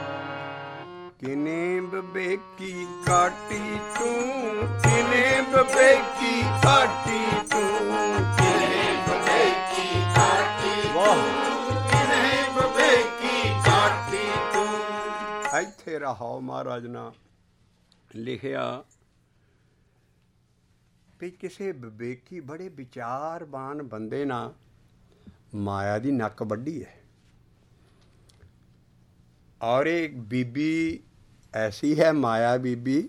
किने बबेकी काटी तू किने बबेकी काटी तू। किने बबेकी काटी वाह। किने बबेकी काटी तू। ਇੱਥੇ ਰਹਾਓ ਮਹਾਰਾਜ ਨੇ ਲਿਖਿਆ ਵੀ ਕਿਸੇ ਵਿਵੇਕੀ ਬੜੇ ਵਿਚਾਰਵਾਨ ਬੰਦੇ ਨਾਲ ਮਾਇਆ ਦੀ ਨੱਕ ਵੱਢੀ ਹੈ। ਔਰ ਇੱਕ ਬੀਬੀ ਐਸੀ ਹੈ ਮਾਇਆ ਬੀਬੀ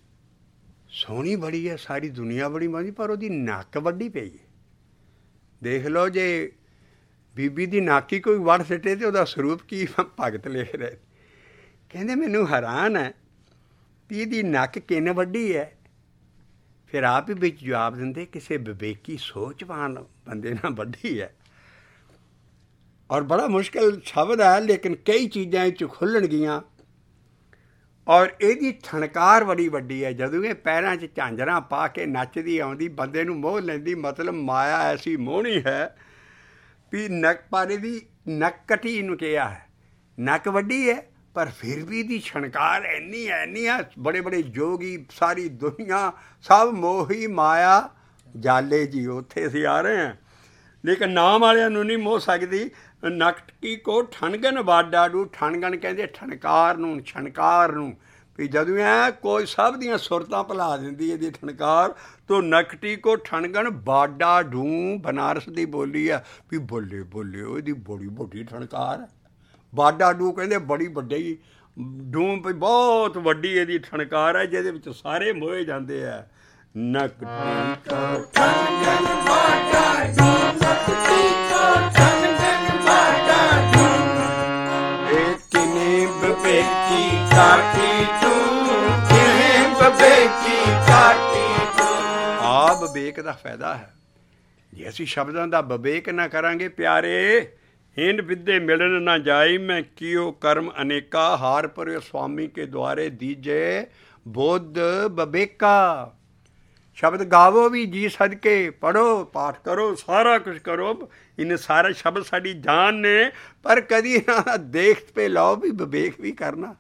ਸੋਹਣੀ ਬੜੀ ਹੈ ਸਾਰੀ ਦੁਨੀਆ ਬੜੀ ਮੰਦੀ ਪਰ ਉਹਦੀ ਨੱਕ ਵੱਢੀ ਪਈ ਹੈ। ਦੇਖ ਲਓ ਜੇ ਬੀਬੀ ਦੀ ਨੱਕ ਹੀ ਕੋਈ ਵੱਢ ਸਿੱਟੇ ਤੇ ਉਹਦਾ ਸਰੂਪ ਕੀ ਭਗਤ ਲਿਖ ਰਹੇ। ਕਹਿੰਦੇ ਮੈਨੂੰ ਹੈਰਾਨ ਹੈ ਵੀ ਇਹਦੀ ਨੱਕ ਕਿੰਨ ਵੱਡੀ ਹੈ। ਫਿਰ ਆਪ ਹੀ ਵਿੱਚ ਜਵਾਬ ਦਿੰਦੇ ਕਿਸੇ ਵਿਵੇਕੀ ਸੋਚਵਾਨ ਬੰਦੇ ਨਾਲ ਵੱਡੀ ਹੈ। ਔਰ ਬੜਾ ਮੁਸ਼ਕਿਲ ਸ਼ਬਦ ਹੈ ਲੇਕਿਨ ਕਈ ਚੀਜ਼ਾਂ ਇਹ 'ਚ ਖੁੱਲ੍ਹਣਗੀਆਂ। ਔਰ ਇਹਦੀ ਠਣਕਾਰ ਬੜੀ ਵੱਡੀ ਹੈ। ਜਦੋਂ ਇਹ ਪੈਰਾਂ 'ਚ ਝਾਂਜਰਾਂ ਪਾ ਕੇ ਨੱਚਦੀ ਆਉਂਦੀ ਬੰਦੇ ਨੂੰ ਮੋਹ ਲੈਂਦੀ। ਮਤਲਬ ਮਾਇਆ ਐਸੀ ਮੋਹਣੀ ਹੈ ਵੀ ਨੱਕ ਪਰ ਇਹਦੀ ਨੱਕ ਕਟੀ ਇਹਨੂੰ ਕਿਹਾ ਹੈ। ਨੱਕ ਵੱਡੀ ਹੈ ਪਰ ਫਿਰ ਵੀ ਇਹਦੀ ਛਣਕਾਰ ਇੰਨੀ ਹੈ ਇੰਨੀ ਹੈ। ਬੜੇ ਬੜੇ ਜੋਗੀ ਸਾਰੀ ਦੁਨੀਆ ਸਭ ਮੋਹੀ ਮਾਇਆ ਜਾਲੇ ਜੀ ਉੱਥੇ ਅਸੀਂ ਆ ਰਹੇ ਹਾਂ ਲੇਕਿਨ ਨਾਮ ਵਾਲਿਆਂ ਨੂੰ ਨਹੀਂ ਮੋਹ ਸਕਦੀ। ਨਕਟੀ ਕੋ ਠਣਗਨ ਵਾਡਾ ਡੂ। ਠਣਗਨ ਕਹਿੰਦੇ ਠਣਕਾਰ ਨੂੰ ਛਣਕਾਰ ਨੂੰ ਵੀ ਜਦੋਂ ਐ ਕੋਈ ਸਭ ਦੀਆਂ ਸੁਰਤਾਂ ਭੁਲਾ ਦਿੰਦੀ ਇਹਦੀ ਠਣਕਾਰ ਤੋ ਨਕਟੀ ਕੋ ਠਣਗਨ ਬਾਡਾ ਡੂ। ਬਨਾਰਸ ਦੀ ਬੋਲੀ ਆ ਵੀ ਬੋਲੇ ਬੋਲੇ ਇਹਦੀ ਬੜੀ ਵੱਡੀ ਠਣਕਾਰ ਹੈ। ਬਾਡਾ ਡੂ ਕਹਿੰਦੇ ਬੜੀ ਵੱਡੀ ਡੂਮ ਵੀ ਬਹੁਤ ਵੱਡੀ ਇਹਦੀ ਠਣਕਾਰ ਹੈ ਜਿਹਦੇ ਵਿੱਚ ਸਾਰੇ ਮੋਹੇ ਜਾਂਦੇ ਆ। ਨਕਟੀ ਕੋ ਠਣਗਨ ਬਾਡਾ ਡੂ ਨਕਟੀ ਕੋ ਠਣਗਨ ਬਾਡਾ ਡੂ। ਇਹ ਕਿਨੇ ਬਬੇਕੀ ਕਾਟੀ ਤੂੰ ਕਿਨੇ ਬਬੇਕੀ ਕਾਟੀ ਤੂੰ। ਆ ਵਿਵੇਕ ਦਾ ਫਾਇਦਾ ਹੈ। ਜੇ ਅਸੀਂ ਸ਼ਬਦਾਂ ਦਾ ਵਿਵੇਕ ਨਾ ਕਰਾਂਗੇ ਪਿਆਰੇ ਹਿੰਦ ਵਿਦੇ ਮਿਲਣ ਨਾ ਜਾਈ ਮੈਂ ਕੀਓ ਕਰਮ ਅਨੇਕਾ ਹਾਰ ਪਰਿਓ ਸੁਆਮੀ ਕੇ ਦੁਆਰੇ ਦੀਜੇ ਬੁੱਧ ਵਿਵੇਕਾ। ਸ਼ਬਦ ਗਾਵੋ ਵੀ ਜੀ ਸਦਕੇ ਪੜ੍ਹੋ ਪਾਠ ਕਰੋ ਸਾਰਾ ਕੁਛ ਕਰੋ। ਇਹਨੇ ਸਾਰੇ ਸ਼ਬਦ ਸਾਡੀ ਜਾਨ ਨੇ ਪਰ ਕਦੀ ਇਹਨਾਂ ਦਾ ਦੇਖ ਪੇ ਲਾਓ ਵੀ ਵਿਵੇਕ ਵੀ ਕਰਨਾ।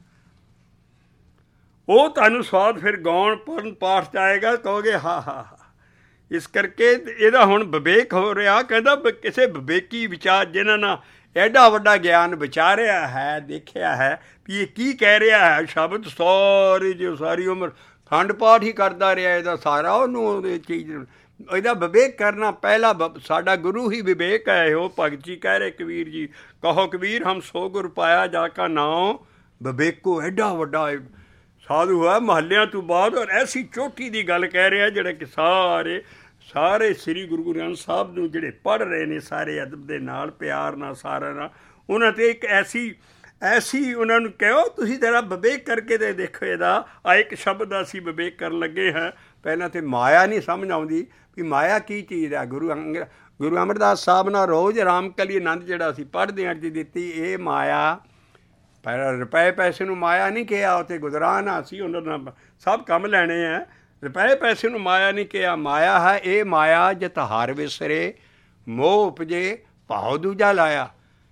ਉਹ ਤੁਹਾਨੂੰ ਸਵਾਦ ਫਿਰ ਗਾਉਣ ਪੜ੍ਹਨ ਪਾਠ 'ਚ ਆਏਗਾ ਕਹੋਗੇ ਹਾਂ ਹਾਂ ਹਾਂ। ਇਸ ਕਰਕੇ ਇਹਦਾ ਹੁਣ ਵਿਵੇਕ ਹੋ ਰਿਹਾ। ਕਹਿੰਦਾ ਕਿਸੇ ਵਿਵੇਕੀ ਵਿਚਾਰ ਜਿਨ੍ਹਾਂ ਨਾਲ ਐਡਾ ਵੱਡਾ ਗਿਆਨ ਵਿਚਾਰਿਆ ਹੈ ਦੇਖਿਆ ਹੈ ਵੀ ਇਹ ਕੀ ਕਹਿ ਰਿਹਾ ਹੈ ਸ਼ਬਦ ਸਾਰੀ ਜੋ ਸਾਰੀ ਉਮਰ ਖੰਡ ਪਾਠ ਹੀ ਕਰਦਾ ਰਿਹਾ ਇਹਦਾ ਸਾਰਾ ਉਹਨੂੰ ਉਹਦੇ ਚੀਜ਼ ਇਹਦਾ ਵਿਵੇਕ ਕਰਨਾ ਪਹਿਲਾ ਸਾਡਾ ਗੁਰੂ ਹੀ ਵਿਵੇਕ ਹੈ। ਉਹ ਭਗਤ ਜੀ ਕਹਿ ਰਹੇ ਕਬੀਰ ਜੀ ਕਹੋ ਕਬੀਰ ਹਮ ਸੋ ਗੁਰ ਪਾਇਆ ਜਾ ਕਾ ਨਾਮ ਵਿਵੇਕੋ। ਐਡਾ ਵੱਡਾ ਸਾਧੂ ਹੈ ਮਹੱਲਿਆਂ ਤੋਂ ਬਾਅਦ ਔਰ ਐਸੀ ਚੋਟੀ ਦੀ ਗੱਲ ਕਹਿ ਰਿਹਾ ਜਿਹੜੇ ਕਿ ਸਾਰੇ ਸਾਰੇ ਸ੍ਰੀ ਗੁਰੂ ਗ੍ਰੰਥ ਸਾਹਿਬ ਨੂੰ ਜਿਹੜੇ ਪੜ੍ਹ ਰਹੇ ਨੇ ਸਾਰੇ ਅਦਬ ਦੇ ਨਾਲ ਪਿਆਰ ਨਾਲ ਸਾਰਿਆਂ ਨਾਲ ਉਹਨਾਂ 'ਤੇ ਇੱਕ ਐਸੀ ਐਸੀ ਉਹਨਾਂ ਨੂੰ ਕਹੋ ਤੁਸੀਂ ਜ਼ਰਾ ਵਿਵੇਕ ਕਰਕੇ ਤੇ ਦੇਖੋ ਇਹਦਾ। ਆ ਇੱਕ ਸ਼ਬਦ ਅਸੀਂ ਵਿਵੇਕ ਕਰਨ ਲੱਗੇ ਹਾਂ। ਪਹਿਲਾਂ ਤਾਂ ਮਾਇਆ ਨਹੀਂ ਸਮਝ ਆਉਂਦੀ ਵੀ ਮਾਇਆ ਕੀ ਚੀਜ਼ ਹੈ। ਗੁਰੂ ਅੰਗ ਗੁਰੂ ਅਮਰਦਾਸ ਸਾਹਿਬ ਨਾਲ ਰੋਜ਼ ਰਾਮਕਲੀ ਆਨੰਦ ਜਿਹੜਾ ਅਸੀਂ ਪੜ੍ਹਦੇ ਹਾਂ ਜੀ ਦਿੱਤੀ, ਇਹ ਮਾਇਆ ਪਰ ਰੁਪਏ ਪੈਸੇ ਨੂੰ ਮਾਇਆ ਨਹੀਂ ਕਿਹਾ। ਉੱਥੇ ਗੁਜਰਾਨ ਅਸੀਂ ਉਹਨਾਂ ਨਾਲ ਸਭ ਕੰਮ ਲੈਣੇ ਹੈ। ਰੁਪਏ ਪੈਸੇ ਨੂੰ ਮਾਇਆ ਨਹੀਂ ਕਿਹਾ। ਮਾਇਆ ਹੈ ਇਹ ਮਾਇਆ ਜਿਤ ਹਰ ਵਿਸਰੇ, ਮੋਹ ਉਪਜੇ ਭਾਉ ਦੂਜਾ ਲਾਇਆ।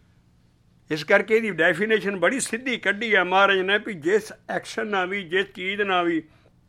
ਇਸ ਕਰਕੇ ਇਹਦੀ ਡੈਫੀਨੇਸ਼ਨ ਬੜੀ ਸਿੱਧੀ ਕੱਢੀ ਹੈ ਮਹਾਰਾਜ ਨੇ ਵੀ ਜਿਸ ਐਕਸ਼ਨ ਨਾਲ ਵੀ, ਜਿਸ ਚੀਜ਼ ਨਾਲ ਵੀ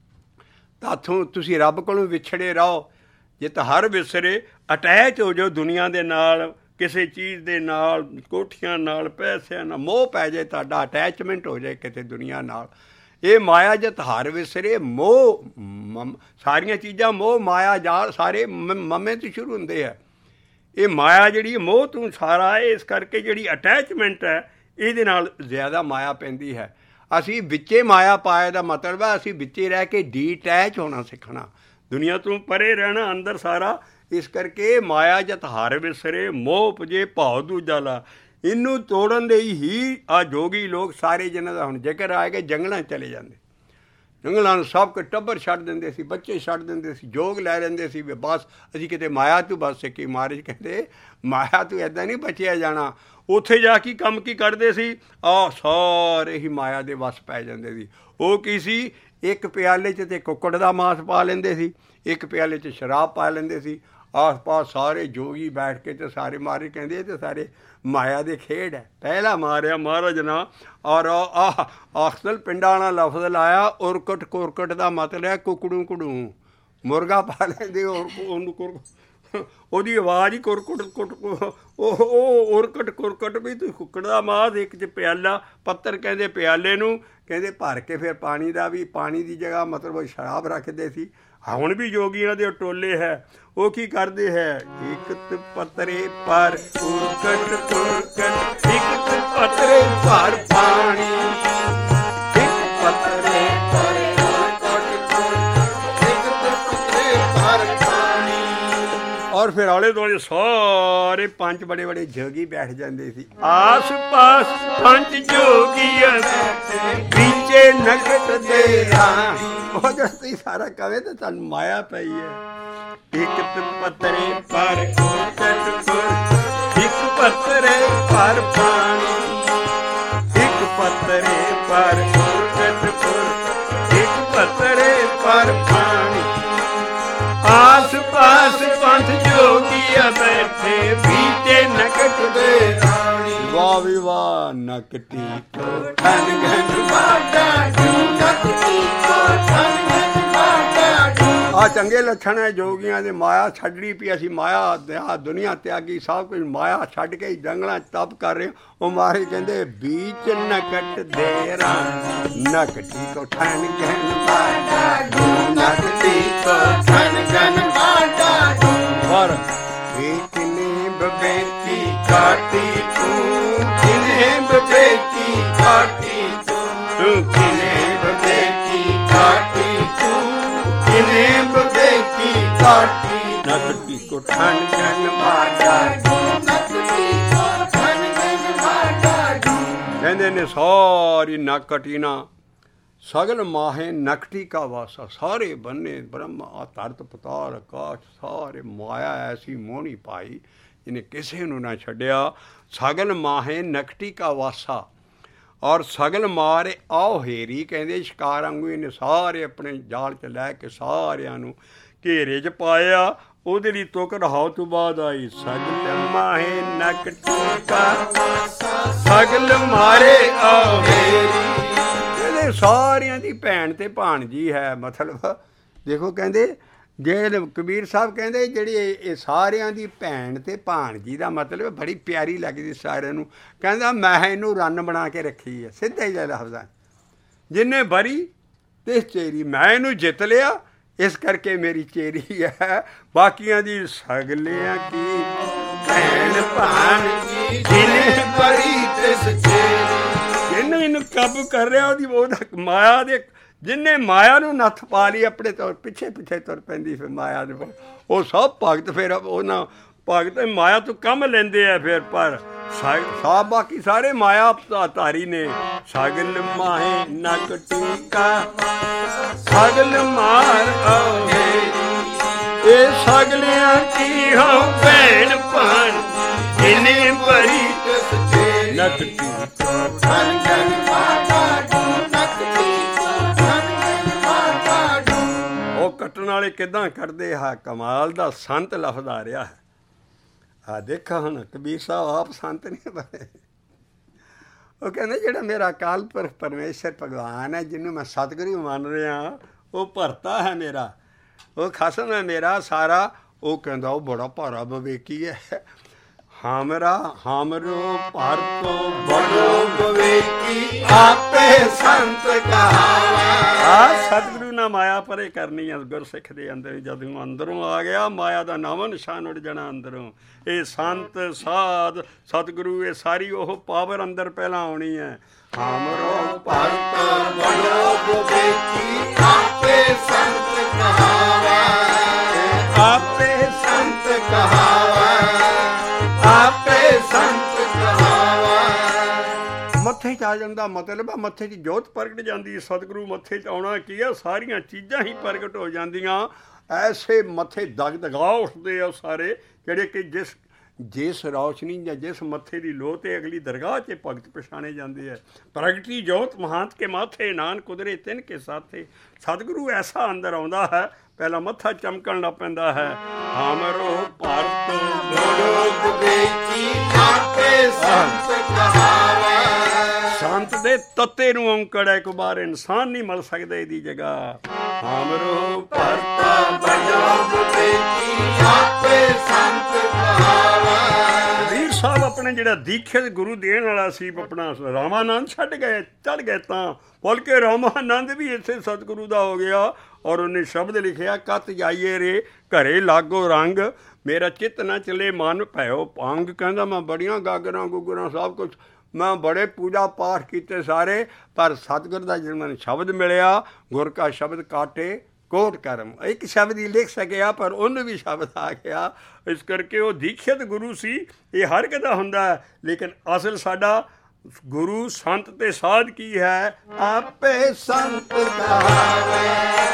ਤਾਥੋਂ ਤੁਸੀਂ ਰੱਬ ਕੋਲੋਂ ਵਿਛੜੇ ਰਹੋ, ਜਿਤ ਹਰ ਵਿਸਰੇ ਅਟੈਚ ਹੋ ਜਾਓ ਦੁਨੀਆ ਦੇ ਨਾਲ, ਕਿਸੇ ਚੀਜ਼ ਦੇ ਨਾਲ, ਕੋਠੀਆਂ ਨਾਲ, ਪੈਸਿਆਂ ਨਾਲ ਮੋਹ ਪੈ ਜਾਏ, ਤੁਹਾਡਾ ਅਟੈਚਮੈਂਟ ਹੋ ਜਾਏ ਕਿਤੇ ਦੁਨੀਆ ਨਾਲ। ਇਹ ਮਾਇਆ ਜਿਤ ਹਰ ਵਿਸਰੇ, ਮੋਹ ਮ ਸਾਰੀਆਂ ਚੀਜ਼ਾਂ ਮੋਹ ਮਾਇਆ ਜਾਲ ਸਾਰੇ ਮ ਮਮੇ ਤੋਂ ਸ਼ੁਰੂ ਹੁੰਦੇ ਆ। ਇਹ ਮਾਇਆ ਜਿਹੜੀ ਮੋਹ ਤੋਂ ਸਾਰਾ ਹੈ। ਇਸ ਕਰਕੇ ਜਿਹੜੀ ਅਟੈਚਮੈਂਟ ਹੈ ਇਹਦੇ ਨਾਲ ਜ਼ਿਆਦਾ ਮਾਇਆ ਪੈਂਦੀ ਹੈ। ਅਸੀਂ ਵਿੱਚੇ ਮਾਇਆ ਪਾਇਆ ਦਾ ਮਤਲਬ ਹੈ ਅਸੀਂ ਵਿੱਚੇ ਰਹਿ ਕੇ ਡੀਟੈਚ ਹੋਣਾ ਸਿੱਖਣਾ, ਦੁਨੀਆ ਤੋਂ ਪਰੇ ਰਹਿਣਾ ਅੰਦਰ ਸਾਰਾ। ਇਸ ਕਰਕੇ ਮਾਇਆ ਜਤ ਹਰ ਵਿਸਰੇ, ਮੋਹ ਉਪਜੇ ਭਾਉ ਦੂਜਾ ਲਾ। ਇਹਨੂੰ ਤੋੜਨ ਲਈ ਹੀ ਆ ਜੋਗੀ ਲੋਕ ਸਾਰੇ ਜਿਹਨਾਂ ਦਾ ਹੁਣ ਜ਼ਿਕਰ ਆ ਕੇ ਜੰਗਲਾਂ ਚਲੇ ਜਾਂਦੇ। ਜੰਗਲਾਂ ਨੂੰ ਸਭ ਕੁ ਟੱਬਰ ਛੱਡ ਦਿੰਦੇ ਸੀ, ਬੱਚੇ ਛੱਡ ਦਿੰਦੇ ਸੀ, ਜੋਗ ਲੈ ਲੈਂਦੇ ਸੀ ਵੀ ਬਸ ਅਸੀਂ ਕਿਤੇ ਮਾਇਆ ਤੋਂ ਬਚ ਸਕੀ। ਮਹਾਰਾਜ ਕਹਿੰਦੇ ਮਾਇਆ ਤੋਂ ਇੱਦਾਂ ਨਹੀਂ ਬਚਿਆ ਜਾਣਾ। ਉੱਥੇ ਜਾ ਕੇ ਕੰਮ ਕੀ ਕਰਦੇ ਸੀ? ਆਹ ਸਾਰੇ ਹੀ ਮਾਇਆ ਦੇ ਵੱਸ ਪੈ ਜਾਂਦੇ ਸੀ। ਉਹ ਕੀ ਸੀ? ਇੱਕ ਪਿਆਲੇ 'ਚ ਤਾਂ ਕੁੱਕੜ ਦਾ ਮਾਸ ਪਾ ਲੈਂਦੇ ਸੀ, ਇੱਕ ਪਿਆਲੇ 'ਚ ਸ਼ਰਾਬ ਪਾ ਲੈਂਦੇ ਸੀ। ਆਸ ਪਾਸ ਸਾਰੇ ਜੋਗੀ ਬੈਠ ਕੇ ਤੇ ਸਾਰੇ ਮਾਰੇ ਕਹਿੰਦੇ ਤੇ ਸਾਰੇ ਮਾਇਆ ਦੇ ਖੇਡ ਹੈ। ਪਹਿਲਾ ਮਾਰਿਆ ਮਹਾਰਾਜ ਨਾ। ਔਰ ਆਹ ਅਕਸਲ ਪਿੰਡਾਂ ਨਾਲ ਲਫ਼ਜ਼ ਲਾਇਆ ਉਰਕਟ ਕੁਰਕਟ ਦਾ ਮਤਲਬ ਹੈ ਕੁਕੜੂ ਕੁੜੂ। ਮੁਰਗਾ ਪਾ ਲੈਂਦੇ ਔਰ ਉਹਨੂੰ ਕੁਰ ਉਹਦੀ ਆਵਾਜ਼ ਹੀ ਕੁਰਕਟ ਕੁਟ ਉਹ ਉਹ ਉਰਕਟ ਕੁਰਕਟ ਵੀ ਤੂੰ ਕੁੱਕੜ ਦਾ ਮਾਸ। ਇੱਕ 'ਚ ਪਿਆਲਾ ਪੱਤਰ ਕਹਿੰਦੇ ਪਿਆਲੇ ਨੂੰ, ਕਹਿੰਦੇ ਭਰ ਕੇ ਫਿਰ ਪਾਣੀ ਦਾ ਵੀ, ਪਾਣੀ ਦੀ ਜਗ੍ਹਾ ਮਤਲਬ ਸ਼ਰਾਬ ਰੱਖਦੇ ਸੀ। ਹੁਣ ਵੀ ਜੋਗੀਆਂ ਦੇ ਟੋਲੇ ਹੈ, ਉਹ ਕੀ ਕਰਦੇ ਹੈ? ਇੱਕ ਪੱਤਰੇ ਪਰ ਕੁਰਕਟ ਕੁਰਕਟ, ਇੱਕ ਪੱਤਰੇ ਪਰ ਪਾਣੀ, ਇੱਕ ਪੱਤਰੇ ਪਰ ਕੁਰਕਟ ਕੁਰਕਟ, ਇੱਕ ਪੱਤਰੇ ਪਰ ਪਾਣੀ। ਔਰ ਫਿਰ ਆਲੇ ਦੁਆਲੇ ਸਾਰੇ ਪੰਜ ਬੜੇ ਬੜੇ ਜੋਗੀ ਬੈਠ ਜਾਂਦੇ ਸੀ। ਆਸ ਪਾਸ ਪੰਜ ਜੋਗੀਆਂ ਵਿੱਚੇ ਨਗਟ ਦੇ ਰਾਣੀ। ਉਹ ਜਦ ਤੁਸੀਂ ਸਾਰਾ ਕਵੇ ਤਾਂ ਤੁਹਾਨੂੰ ਮਾਇਆ ਪਈ ਹੈ। ਇੱਕ ਪੱਤਰੇ ਪਰ ਕੁਰਕਟ ਕੁਰਕਟ, ਇੱਕ ਪੱਤਰੇ ਪਰ ਪਾਣੀ, ਇੱਕ ਪੱਤਰੇ ਪਰ ਕੁਰਕਟ ਕੁਰਕਟ, ਇੱਕ ਪੱਤਰੇ ਪਰ ਪਾਣੀ। ਆਸ ਪਾਸ ਪੰਜ ਜੋਗੀਆਂ ਬੈਠੇ ਵਿੱਚੇ ਨਕਟ ਦੇ ਰਾਣੀ। ਵਾਹ ਵੀ ਵਾਹ। ਨਕਟੀ ਕੋ ਠਨ ਗਨ ਬਾਟਾ ਡੂ, ਨਕਟੀ ਕੋ ਠਨ ਗਨ ਬਾਟਾ ਡੂ। ਆ ਚੰਗੇ ਲੱਛਣ ਹੈ ਜੋਗੀਆਂ ਦੇ। ਮਾਇਆ ਛੱਡਣੀ ਪਈ। ਅਸੀਂ ਮਾਇਆ ਦੁਨੀਆ ਤਿਆਗੀ, ਸਭ ਕੁਝ ਮਾਇਆ ਛੱਡ ਕੇ ਜੰਗਲਾਂ 'ਚ ਤਪ ਕਰ ਰਹੇ। ਉਹ ਮਾਰੇ ਕਹਿੰਦੇ ਵਿੱਚ ਨਕਟ ਦੇ ਰਾਣੀ, ਨਕਟੀ ਕੋ ਠਨ ਗਨ ਬਾਟਾ ਡੂ, ਨਕਟੀ ਕੋ ਠਨ ਗਨ ਬਾਟਾ ਡੂ। ਪਰ ਇਹ ਕਿਨੇ ਬਬੇਤੀ ਕਾਟੀ ਤੂੰ, ਕਿਨੇ ਬਬੇਤੀ ਕਾਟੀ ਤੂੰ, ਕਿਨੇ ਬਬੇਤੀ ਕਾਟੀ ਤੂੰ, ਕਿਨੇ ਬਬੇਤੀ ਕਾਟੀ। ਨਕਟੀ ਕੋ ਠਨ ਗਨ ਬਾਟਾ ਡੂ, ਨਕਟੀ ਕੋ ਠਨ ਗਨ ਬਾਟਾ ਡੂ। ਕਹਿੰਦੇ ਨੇ ਸਾਰੀ ਨਕਟੀ ਨਾ ਸਗਲ ਮਾਹੇ ਨਕਟੀ ਕਾ ਵਾਸਾ। ਸਾਰੇ ਬੰਨੇ ਬ੍ਰਹਮਾ ਧਰਤ ਪਤਾਲ ਆਕਾਸ਼ ਸਾਰੇ ਮਾਇਆ ਐਸੀ ਮੋਹਣੀ ਪਾਈ ਜਿਹਨੇ ਕਿਸੇ ਨੂੰ ਨਾ ਛੱਡਿਆ। ਸਗਲ ਮਾਹੇ ਨਕਟੀ ਕਾ ਵਾਸਾ। ਔਰ ਸਗਲ ਮਾਰੇ ਆਓ ਹੇਰੀ ਕਹਿੰਦੇ ਸ਼ਿਕਾਰ ਵਾਂਗੂ ਇਹਨੇ ਸਾਰੇ ਆਪਣੇ ਜਾਲ 'ਚ ਲੈ ਕੇ ਸਾਰਿਆਂ ਨੂੰ ਘੇਰੇ 'ਚ ਪਾਇਆ। ਉਹਦੇ ਲਈ ਤੁਕ ਰਹਾਉ ਤੋਂ ਬਾਅਦ ਆਈ ਸਗਲ ਮਾਹੇ ਨਕਟੀ ਕਾ ਵਾਸਾ, ਸਗਲ ਮਾਰੇ ਆਓ ਹੇਰੀ। ਸਾਰਿਆਂ ਦੀ ਭੈਣ ਤੇ ਭਾਣਜੀ ਹੈ। ਮਤਲਬ ਦੇਖੋ ਕਹਿੰਦੇ ਜਿਹੜੇ ਕਬੀਰ ਸਾਹਿਬ ਕਹਿੰਦੇ ਜਿਹੜੀ ਇਹ ਸਾਰਿਆਂ ਦੀ ਭੈਣ ਤੇ ਭਾਣਜੀ ਦਾ ਮਤਲਬ ਬੜੀ ਪਿਆਰੀ ਲੱਗਦੀ ਸਾਰਿਆਂ ਨੂੰ। ਕਹਿੰਦਾ ਮੈਂ ਇਹਨੂੰ ਰੰਨ ਬਣਾ ਕੇ ਰੱਖੀ ਹੈ। ਸਿੱਧਾ ਹੀ ਲਫ਼ਜ਼ਾਂ ਜਿੰਨੇ ਬਰੀ ਤੇ ਚੇਰੀ, ਮੈਂ ਇਹਨੂੰ ਜਿੱਤ ਲਿਆ ਇਸ ਕਰਕੇ ਮੇਰੀ ਚੇਰੀ ਹੈ। ਬਾਕੀਆਂ ਦੀ ਸਗਲਿਆਂ ਕੀ ਭੈਣ ਭਾਣਜੀ, ਜਿਨੇ ਬਰੀ ਤੇ ਚੇਰੀ। ਜਿਹਨੇ ਇਹਨੂੰ ਕਾਬੂ ਕਰ ਰਿਹਾ ਉਹਦੀ ਉਹਦਾ ਮਾਇਆ ਦੇ, ਜਿਹਨੇ ਮਾਇਆ ਨੂੰ ਨੱਥ ਪਾ ਲਈ ਆਪਣੇ ਤੌਰ ਪਿੱਛੇ ਪਿੱਛੇ ਤੁਰ ਪੈਂਦੀ ਫਿਰ ਮਾਇਆ ਦੇ। ਉਹ ਸਭ ਭਗਤ ਫਿਰ ਉਹਨਾਂ ਭਗਤ ਮਾਇਆ ਤੋਂ ਕੰਮ ਲੈਂਦੇ ਆ ਫਿਰ, ਪਰ ਸਾ ਬਾਕੀ ਸਾਰੇ ਮਾਇਆ ਧਾਰੀ ਨੇ। ਸਗਲ ਮਾਹੇ ਨਕ ਟੀਕਾ ਸਗਲ ਮਾਰ ਆਉਹੇਰੀ, ਇਹ ਸਗਲਿਆਂ ਕੀ ਹੋ ਭੈਣ ਭਾਣ, ਇਨੇ ਭਰੀ ਨਕ ਟੀਕਾ ਧਨ ਧਨ ਬਾਬਾ ਡੂ, ਨਕ ਟੀਕਾ ਧਨ ਧਨ ਬਾਬਾ ਡੂ। ਉਹ ਕੱਟਣ ਵਾਲੇ ਕਿੱਦਾਂ ਕੱਢਦੇ ਆ, ਕਮਾਲ ਦਾ ਸੰਤ ਲਫ਼ਜ਼ ਆ ਰਿਹਾ ਹੈ। ਆ ਦੇਖਾ ਹੁਣ ਕਬੀਰ ਸਾਹਿਬ ਆਪ ਸੰਤ ਨਹੀਂ ਬਣੇ। ਉਹ ਕਹਿੰਦੇ ਜਿਹੜਾ ਮੇਰਾ ਅਕਾਲ ਪੁਰਖ ਪਰਮੇਸ਼ਰ ਭਗਵਾਨ ਹੈ, ਜਿਹਨੂੰ ਮੈਂ ਸਤਿਗੁਰੂ ਮੰਨ ਰਿਹਾ, ਉਹ ਭਰਤਾ ਹੈ ਮੇਰਾ, ਉਹ ਖਸਮ ਹੈ ਮੇਰਾ ਸਾਰਾ। ਉਹ ਕਹਿੰਦਾ ਉਹ ਬੜਾ ਭਾਰਾ ਵਿਵੇਕੀ ਹੈ। ਹਾਮਰਾ ਹਾਮਰੋ ਭਰਤੋ ਬੜੋ ਵਿਵੇਕੀ, ਆਪੇ ਸੰਤ ਕਹਾਵਾ। ਆ ਸਤਿਗੁਰੂ ਨਾਲ ਮਾਇਆ ਪਰੇ ਕਰਨੀ ਆ ਗੁਰਸਿੱਖ ਦੇ ਅੰਦਰ। ਜਦੋਂ ਅੰਦਰੋਂ ਆ ਗਿਆ ਮਾਇਆ ਦਾ ਨਾਮ ਨਿਸ਼ਾਨ ਉੱਡ ਜਾਣਾ ਅੰਦਰੋਂ। ਇਹ ਸੰਤ ਸਾਧ ਸਤਿਗੁਰੂ ਇਹ ਸਾਰੀ ਉਹ ਪਾਵਰ ਅੰਦਰ ਪਹਿਲਾਂ ਆਉਣੀ ਹੈ। ਹਾਮਰੋ ਭਰਤ ਬੜੋ ਵਿਵੇਕੀ, ਆਪੇ ਸੰਤ ਕਹਾਵਾ। ਆਪੇ ਸੰਤ ਕਹਾਵਾ, ਆਪੇ ਸੰਤ ਕਹਾਵਾ। ਮੱਥੇ 'ਚ ਆ ਜਾਂਦਾ ਮਤਲਬ ਆ ਮੱਥੇ 'ਚ ਜੋਤ ਪ੍ਰਗਟ ਜਾਂਦੀ। ਸਤਿਗੁਰੂ ਮੱਥੇ 'ਚ ਆਉਣਾ ਕੀ ਆ, ਸਾਰੀਆਂ ਚੀਜ਼ਾਂ ਹੀ ਪ੍ਰਗਟ ਹੋ ਜਾਂਦੀਆਂ। ਐਸੇ ਮੱਥੇ ਦਗ ਦਗਾ ਉੱਠਦੇ ਆ ਸਾਰੇ, ਜਿਹੜੇ ਕਿ ਜਿਸ ਜਿਸ ਰੌਸ਼ਨੀ ਜਾਂ ਜਿਸ ਮੱਥੇ ਦੀ ਲੋਹ 'ਤੇ ਅਗਲੀ ਦਰਗਾਹ 'ਚ ਭਗਤ ਪਛਾਣੇ ਜਾਂਦੇ ਆ। ਪ੍ਰਗਟੀ ਜੋਤ ਮਹਾਂਤ ਕੇ ਮਾਥੇ, ਨਾਨਕ ਕੁਦਰੇ ਤਿੰਨ ਕੇ ਸਾਥੇ। ਸਤਿਗੁਰੂ ਐਸਾ ਅੰਦਰ ਆਉਂਦਾ ਹੈ, ਪਹਿਲਾਂ ਮੱਥਾ ਚਮਕਣ ਲੱਗ ਪੈਂਦਾ ਹੈ। ਹਾਮਰੋ ਭਰਤ ਬੜੋ ਵਿਵੇਕੀ, ਆਪੇ ਸੰਤ ਕਹਾਵਾ। ਸੰਤ ਦੇ ਤੱਤੇ ਨੂੰ ਔਂਕੜ ਹੈ, ਇੱਕ ਵਾਰ ਇਨਸਾਨ ਨਹੀਂ ਮਿਲ ਸਕਦਾ ਇਹਦੀ ਜਗ੍ਹਾ। ਹਾਮਰੋ ਭਰਤ ਬੜੋ ਵਿਵੇਕੀ, ਆਪੇ ਸੰਤ ਕਹਾਵਾ। ਕਬੀਰ ਸਾਹਿਬ ਆਪਣੇ ਜਿਹੜਾ ਦੀਖਿਤ ਗੁਰੂ ਦੇਣ ਵਾਲਾ ਸੀ, ਆਪਣਾ ਰਾਮਾਨੰਦ ਛੱਡ ਗਏ, ਚੜ ਗਏ ਤਾਂ ਭੁੱਲ ਕੇ ਰਾਮਾਨੰਦ ਵੀ ਇੱਥੇ ਸਤਿਗੁਰੂ ਦਾ ਹੋ ਗਿਆ। ਔਰ ਉਹਨੇ ਸ਼ਬਦ ਲਿਖਿਆ, ਕੱਤ ਜਾਈਏ ਰੇ ਘਰੇ ਲਾਗੋ ਰੰਗ, ਮੇਰਾ ਚਿੱਤ ਨਾ ਚਲੇ ਮਨ ਭਇਓ ਭੰਗ। ਕਹਿੰਦਾ ਮੈਂ ਬੜੀਆਂ ਗਾਗਰਾਂ ਗੁਗਰਾਂ ਸਭ ਕੁਛ, ਮੈਂ ਬੜੇ ਪੂਜਾ ਪਾਠ ਕੀਤੇ ਸਾਰੇ, ਪਰ ਸਤਿਗੁਰ ਦਾ ਜਦੋਂ ਮੈਨੂੰ ਸ਼ਬਦ ਮਿਲਿਆ, ਗੁਰ ਕਾ ਸ਼ਬਦ ਕਾਟੇ ਕੋਟ ਕਰਮ। ਇੱਕ ਸ਼ਬਦ ਹੀ ਲਿਖ ਸਕਿਆ, ਪਰ ਉਹਨੂੰ ਵੀ ਸ਼ਬਦ ਆ ਗਿਆ। ਇਸ ਕਰਕੇ ਉਹ ਦੀਖਿਤ ਗੁਰੂ ਸੀ। ਇਹ ਹਰ ਇੱਕ ਦਾ ਹੁੰਦਾ ਹੈ, ਲੇਕਿਨ ਅਸਲ ਸਾਡਾ ਗੁਰੂ ਸੰਤ ਤੇ ਸਾਧ ਕੀ ਹੈ? ਆਪੇ ਸੰਤ ਕਹਾਵੇ,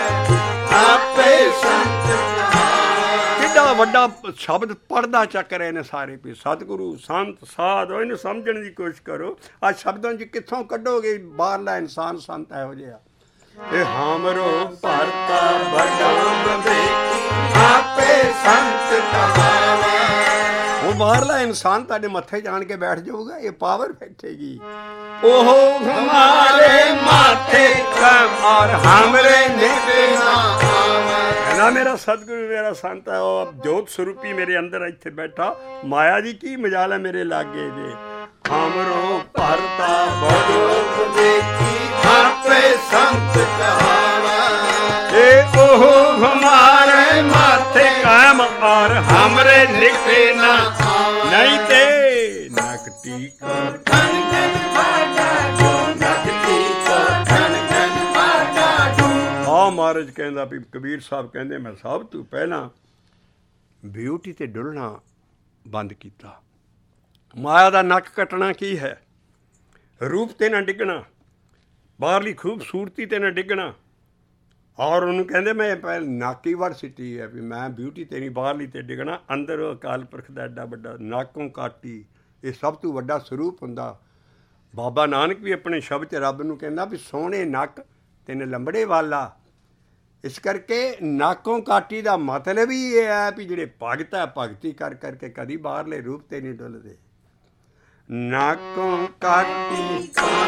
ਆਪੇ ਸੰਤ ਕਹਾਵੇ। ਕਿੱਡਾ ਵੱਡਾ ਸ਼ਬਦ ਪੜਦਾ ਚੱਕ ਰਹੇ ਨੇ ਸਾਰੇ ਵੀ ਸਤਿਗੁਰੂ ਸੰਤ ਸਾਧ। ਇਹਨੂੰ ਸਮਝਣ ਦੀ ਕੋਸ਼ਿਸ਼ ਕਰੋ। ਆ ਸ਼ਬਦਾਂ 'ਚ ਕਿੱਥੋਂ ਕੱਢੋਗੇ ਬਾਹਰਲਾ ਇਨਸਾਨ ਸੰਤ ਇਹੋ ਜਿਹਾ? ਇਹ ਹਾਮਰੋ ਭਰਤਾ ਬੜੋ ਵਿਵੇਕੀ, ਆਪੇ ਸੰਤ ਕਹਾਵੇ। ਉਹ ਬਾਹਰਲਾ ਇਨਸਾਨ ਤੁਹਾਡੇ ਮੱਥੇ ਜਾਣ ਕੇ ਬੈਠ ਜਾਊਗਾ, ਇਹ ਪਾਵਰ ਬੈਠੇਗੀ। ਉਹ ਹਮਾਰੇ ਮਾਥੇ ਕਮ ਔਰ ਹਮਰੇ ਨਿਭੇ ਨਾ ਆਵੇ। ਨਾ ਮੇਰਾ ਸਤਿਗੁਰੂ ਮੇਰਾ ਸੰਤ ਹੈ, ਉਹ ਜੋਤ ਸਰੂਪੀ ਮੇਰੇ ਅੰਦਰ ਇੱਥੇ ਬੈਠਾ। ਮਾਇਆ ਦੀ ਕੀ ਮਜਾਲ ਹੈ ਮੇਰੇ ਲਾਗੇ ਜੇ। ਹਾਮਰੋ ਭਰਤਾ ਬੜੋ ਵਿਵੇਕੀ, ਆਪੇ ਸੰਤ ਕਹਾਵਾ। ਇਹ ਉਹ ਹਮਾਰੇ ਮਾਥੇ ਕਾਇਮ ਔਰ ਹਮਰੇ ਲਿਖੇ ਨਾ, ਨਹੀਂ ਤੇ ਨਕ ਟੀਕਾ ਧਨ ਧਨ ਬਾਬਾ ਡੂ, ਨਕ ਟੀਕਾ ਧਨ ਧਨ ਬਾਬਾ ਡੂ। ਆ ਮਹਾਰਾਜ ਕਹਿੰਦਾ ਵੀ ਕਬੀਰ ਸਾਹਿਬ ਕਹਿੰਦੇ ਮੈਂ ਸਭ ਤੋਂ ਪਹਿਲਾਂ ਬਿਊਟੀ ਤੇ ਡੁੱਲਣਾ ਬੰਦ ਕੀਤਾ। ਮਾਇਆ ਦਾ ਨੱਕ ਕੱਟਣਾ ਕੀ ਹੈ? ਰੂਪ ਤੇ ਨਾ ਡਿੱਗਣਾ, ਬਾਹਰਲੀ ਖੂਬਸੂਰਤੀ ਤੇ ਨਾ ਡਿੱਗਣਾ। ਔਰ ਉਹਨੂੰ ਕਹਿੰਦੇ ਮੈਂ ਪਹਿਲ ਨਾਕੀ ਵੜ ਸਿੱਟੀ ਹੈ ਵੀ ਮੈਂ ਬਿਊਟੀ ਤੇ ਨਹੀਂ ਬਾਹਰਲੀ ਤੇ ਡਿੱਗਣਾ। ਅੰਦਰ ਅਕਾਲ ਪੁਰਖ ਦਾ ਐਡਾ ਵੱਡਾ ਨਾਕੋਂ ਕਾਟੀ, ਇਹ ਸਭ ਤੋਂ ਵੱਡਾ ਸਰੂਪ ਹੁੰਦਾ। ਬਾਬਾ ਨਾਨਕ ਵੀ ਆਪਣੇ ਸ਼ਬਦ 'ਚ ਰੱਬ ਨੂੰ ਕਹਿੰਦਾ ਵੀ ਸੋਹਣੇ ਨੱਕ ਤੈਨੂੰ ਲੰਬੜੇ ਵਾਲਾ। ਇਸ ਕਰਕੇ ਨਾਕੋਂ ਕਾਟੀ ਦਾ ਮਤਲਬ ਹੀ ਇਹ ਹੈ ਵੀ ਜਿਹੜੇ ਭਗਤ ਹੈ ਭਗਤੀ ਕਰ ਕਰਕੇ ਕਦੀ ਬਾਹਰਲੇ ਰੂਪ ਤੇ ਨਹੀਂ ਡੁੱਲਦੇ। ਨਾਕੋਂ ਕਾਟੀ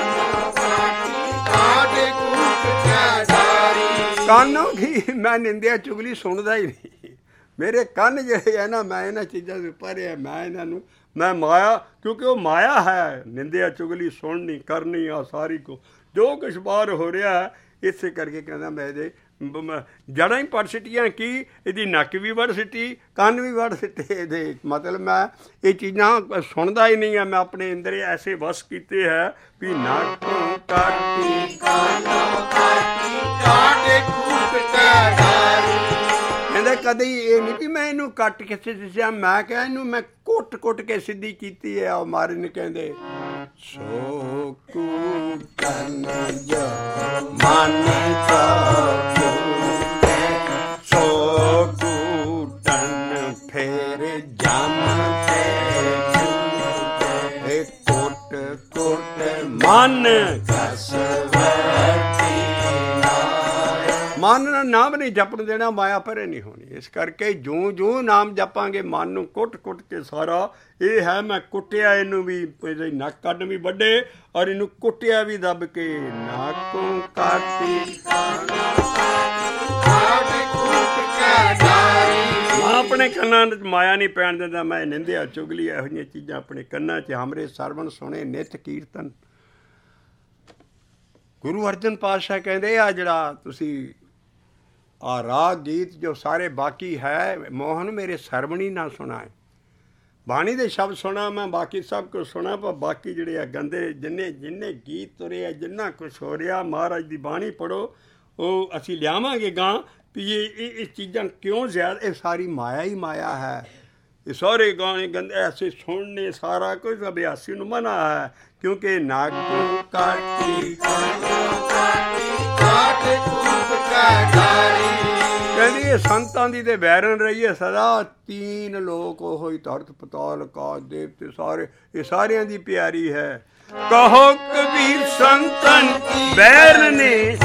ਕਾਟੇ ਕੂਟ ਕਢਾਰੀ। ਕਾਨੋਂ ਕੀ ਮੈਂ ਨਿੰਦਿਆ ਚੁਗਲੀ ਸੁਣਦਾ ਹੀ ਨਹੀਂ। ਮੇਰੇ ਕੰਨ ਜਿਹੜੇ ਹੈ ਨਾ, ਮੈਂ ਇਹਨਾਂ ਚੀਜ਼ਾਂ ਦੇ ਪਰੇ ਹੈ, ਮੈਂ ਇਹਨਾਂ ਨੂੰ ਮੈਂ ਮਾਇਆ, ਕਿਉਂਕਿ ਉਹ ਮਾਇਆ ਹੈ। ਨਿੰਦਿਆ ਚੁਗਲੀ ਸੁਣਨੀ ਕਰਨੀ ਆ ਸਾਰੀ ਕੋ ਜੋ ਕੁਛ ਬਾਹਰ ਹੋ ਰਿਹਾ ਹੈ। ਇਸੇ ਕਰਕੇ ਕਹਿੰਦਾ ਮੈਂ ਇਹਦੇ ਜੜ੍ਹਾਂ ਹੀ ਪੜ ਸਿੱਟੀਆਂ। ਕੀ ਇਹਦੀ ਨੱਕ ਵੀ ਵੜ ਸਿੱਟੀ, ਕੰਨ ਵੀ ਵੜ ਸਿੱਟੇ ਇਹਦੇ। ਮਤਲਬ ਮੈਂ ਇਹ ਚੀਜ਼ਾਂ ਸੁਣਦਾ ਹੀ ਨਹੀਂ ਹੈ। ਮੈਂ ਆਪਣੇ ਅੰਦਰ ਐਸੇ ਵਸ ਕੀਤੇ ਹੈ ਵੀ ਨਾਕੋਂ ਕਾਟੀ ਕਾਨੋਂ ਕਾਟੀ ਕਾਟੇ ਕੂਟ ਕਢਾਰੀ। ਕਹਿੰਦੇ ਕਦੀ ਕਦੇ ਇਹ ਨਹੀਂ ਕਿ ਮੈਂ ਇਹਨੂੰ ਕੱਟ ਕੇ ਸਿੱਧਿਆ, ਮੈਂ ਕਿਹਾ ਇਹਨੂੰ ਮੈਂ ਕੁੱਟ ਕੁੱਟ ਕੇ ਸਿੱਧੀ ਕੀਤੀ ਹੈ। ਉਹ ਮਹਾਰਾਜ ਨੇ ਕਹਿੰਦੇ ਸੋ ਕੂਟਨ ਜੋ ਮਨ ਕਾ ਸੋ ਕੂਟਨ ਫੇਰ ਜਮ ਤੇ ਕੋਟ ਕੋਟ ਮਨ ਕਸ ਮਨ ਨਾਲ ਨਾਮ ਨਹੀਂ ਜਪਣ ਦੇਣਾ, ਮਾਇਆ ਪਰੇ ਨਹੀਂ ਹੋਣੀ। ਇਸ ਕਰਕੇ ਜੂੰ ਜੂੰ ਨਾਮ ਜਪਾਂਗੇ ਮਨ ਨੂੰ ਕੁੱਟ ਕੁੱਟ ਕੇ ਸਾਰਾ ਇਹ ਹੈ ਮੈਂ ਕੁੱਟਿਆ ਇਹਨੂੰ ਵੀ, ਇਹਦੇ ਨੱਕ ਕੱਢ ਵੀ ਵੱਡੇ ਔਰ ਇਹਨੂੰ ਕੁੱਟਿਆ ਵੀ ਦੱਬ ਕੇ ਨਾਕੋਂ ਕਾਟੀ ਆਪਣੇ ਕੰਨਾਂ 'ਚ ਮਾਇਆ ਨਹੀਂ ਪੈਣ ਦਿੰਦਾ। ਮੈਂ ਨਿੰਦਿਆ ਚੁਗਲੀ ਇਹੋ ਜਿਹੀਆਂ ਚੀਜ਼ਾਂ ਆਪਣੇ ਕੰਨਾਂ 'ਚ ਹਮਰੇ ਸਰਵਣ ਸੁਣੇ ਨਿਤ ਕੀਰਤਨ। ਗੁਰੂ ਅਰਜਨ ਪਾਤਸ਼ਾਹ ਕਹਿੰਦੇ ਆ ਜਿਹੜਾ ਤੁਸੀਂ ਆ ਰਾਗ ਗੀਤ ਜੋ ਸਾਰੇ ਬਾਕੀ ਹੈ ਮੋਹਨ ਮੇਰੇ ਸਰਵਣੀ ਨਾ ਸੁਣਾਏ। ਬਾਣੀ ਦੇ ਸ਼ਬਦ ਸੁਣਾ ਮੈਂ, ਬਾਕੀ ਸਭ ਕੁਛ ਸੁਣਾ, ਪਰ ਬਾਕੀ ਜਿਹੜੇ ਆ ਗੰਦੇ ਜਿੰਨੇ ਜਿੰਨੇ ਗੀਤ ਤੁਰੇ ਆ ਜਿੰਨਾ ਕੁਛ ਹੋ ਰਿਹਾ ਮਹਾਰਾਜ ਦੀ ਬਾਣੀ ਪੜ੍ਹੋ ਉਹ ਅਸੀਂ ਲਿਆਵਾਂਗੇ ਗਾਂ ਵੀ ਇਹ ਇਹ ਚੀਜ਼ਾਂ ਕਿਉਂ ਜ਼ਿਆਦਾ, ਇਹ ਸਾਰੀ ਮਾਇਆ ਹੀ ਮਾਇਆ ਹੈ। ਇਹ ਸਾਰੇ ਗਾਣੇ ਗੰਦੇ ਐਸੇ ਸੁਣਨੇ ਸਾਰਾ ਕੁਝ ਅਭਿਆਸੀ ਨੂੰ ਮਨਾ ਹੈ ਕਿਉਂਕਿ ਨਾਕ ਕਾਟੀ ਕਹਿੰਦੀ ਇਹ ਸੰਤਾਂ ਦੀ ਤੇ ਵੈਰਨ ਰਹੀ ਹੈ ਸਦਾ। ਤੀਨ ਲੋਕ ਉਹ ਹੀ ਧਰਤ ਪਤਾਲ ਆਕਾਸ਼ ਦੇਵਤੇ ਸਾਰੇ, ਇਹ ਸਾਰਿਆਂ ਦੀ ਪਿਆਰੀ ਹੈ। ਕਹੋ ਕਬੀਰ ਸੰਤਨ ਵੈਰਨ ਨੇ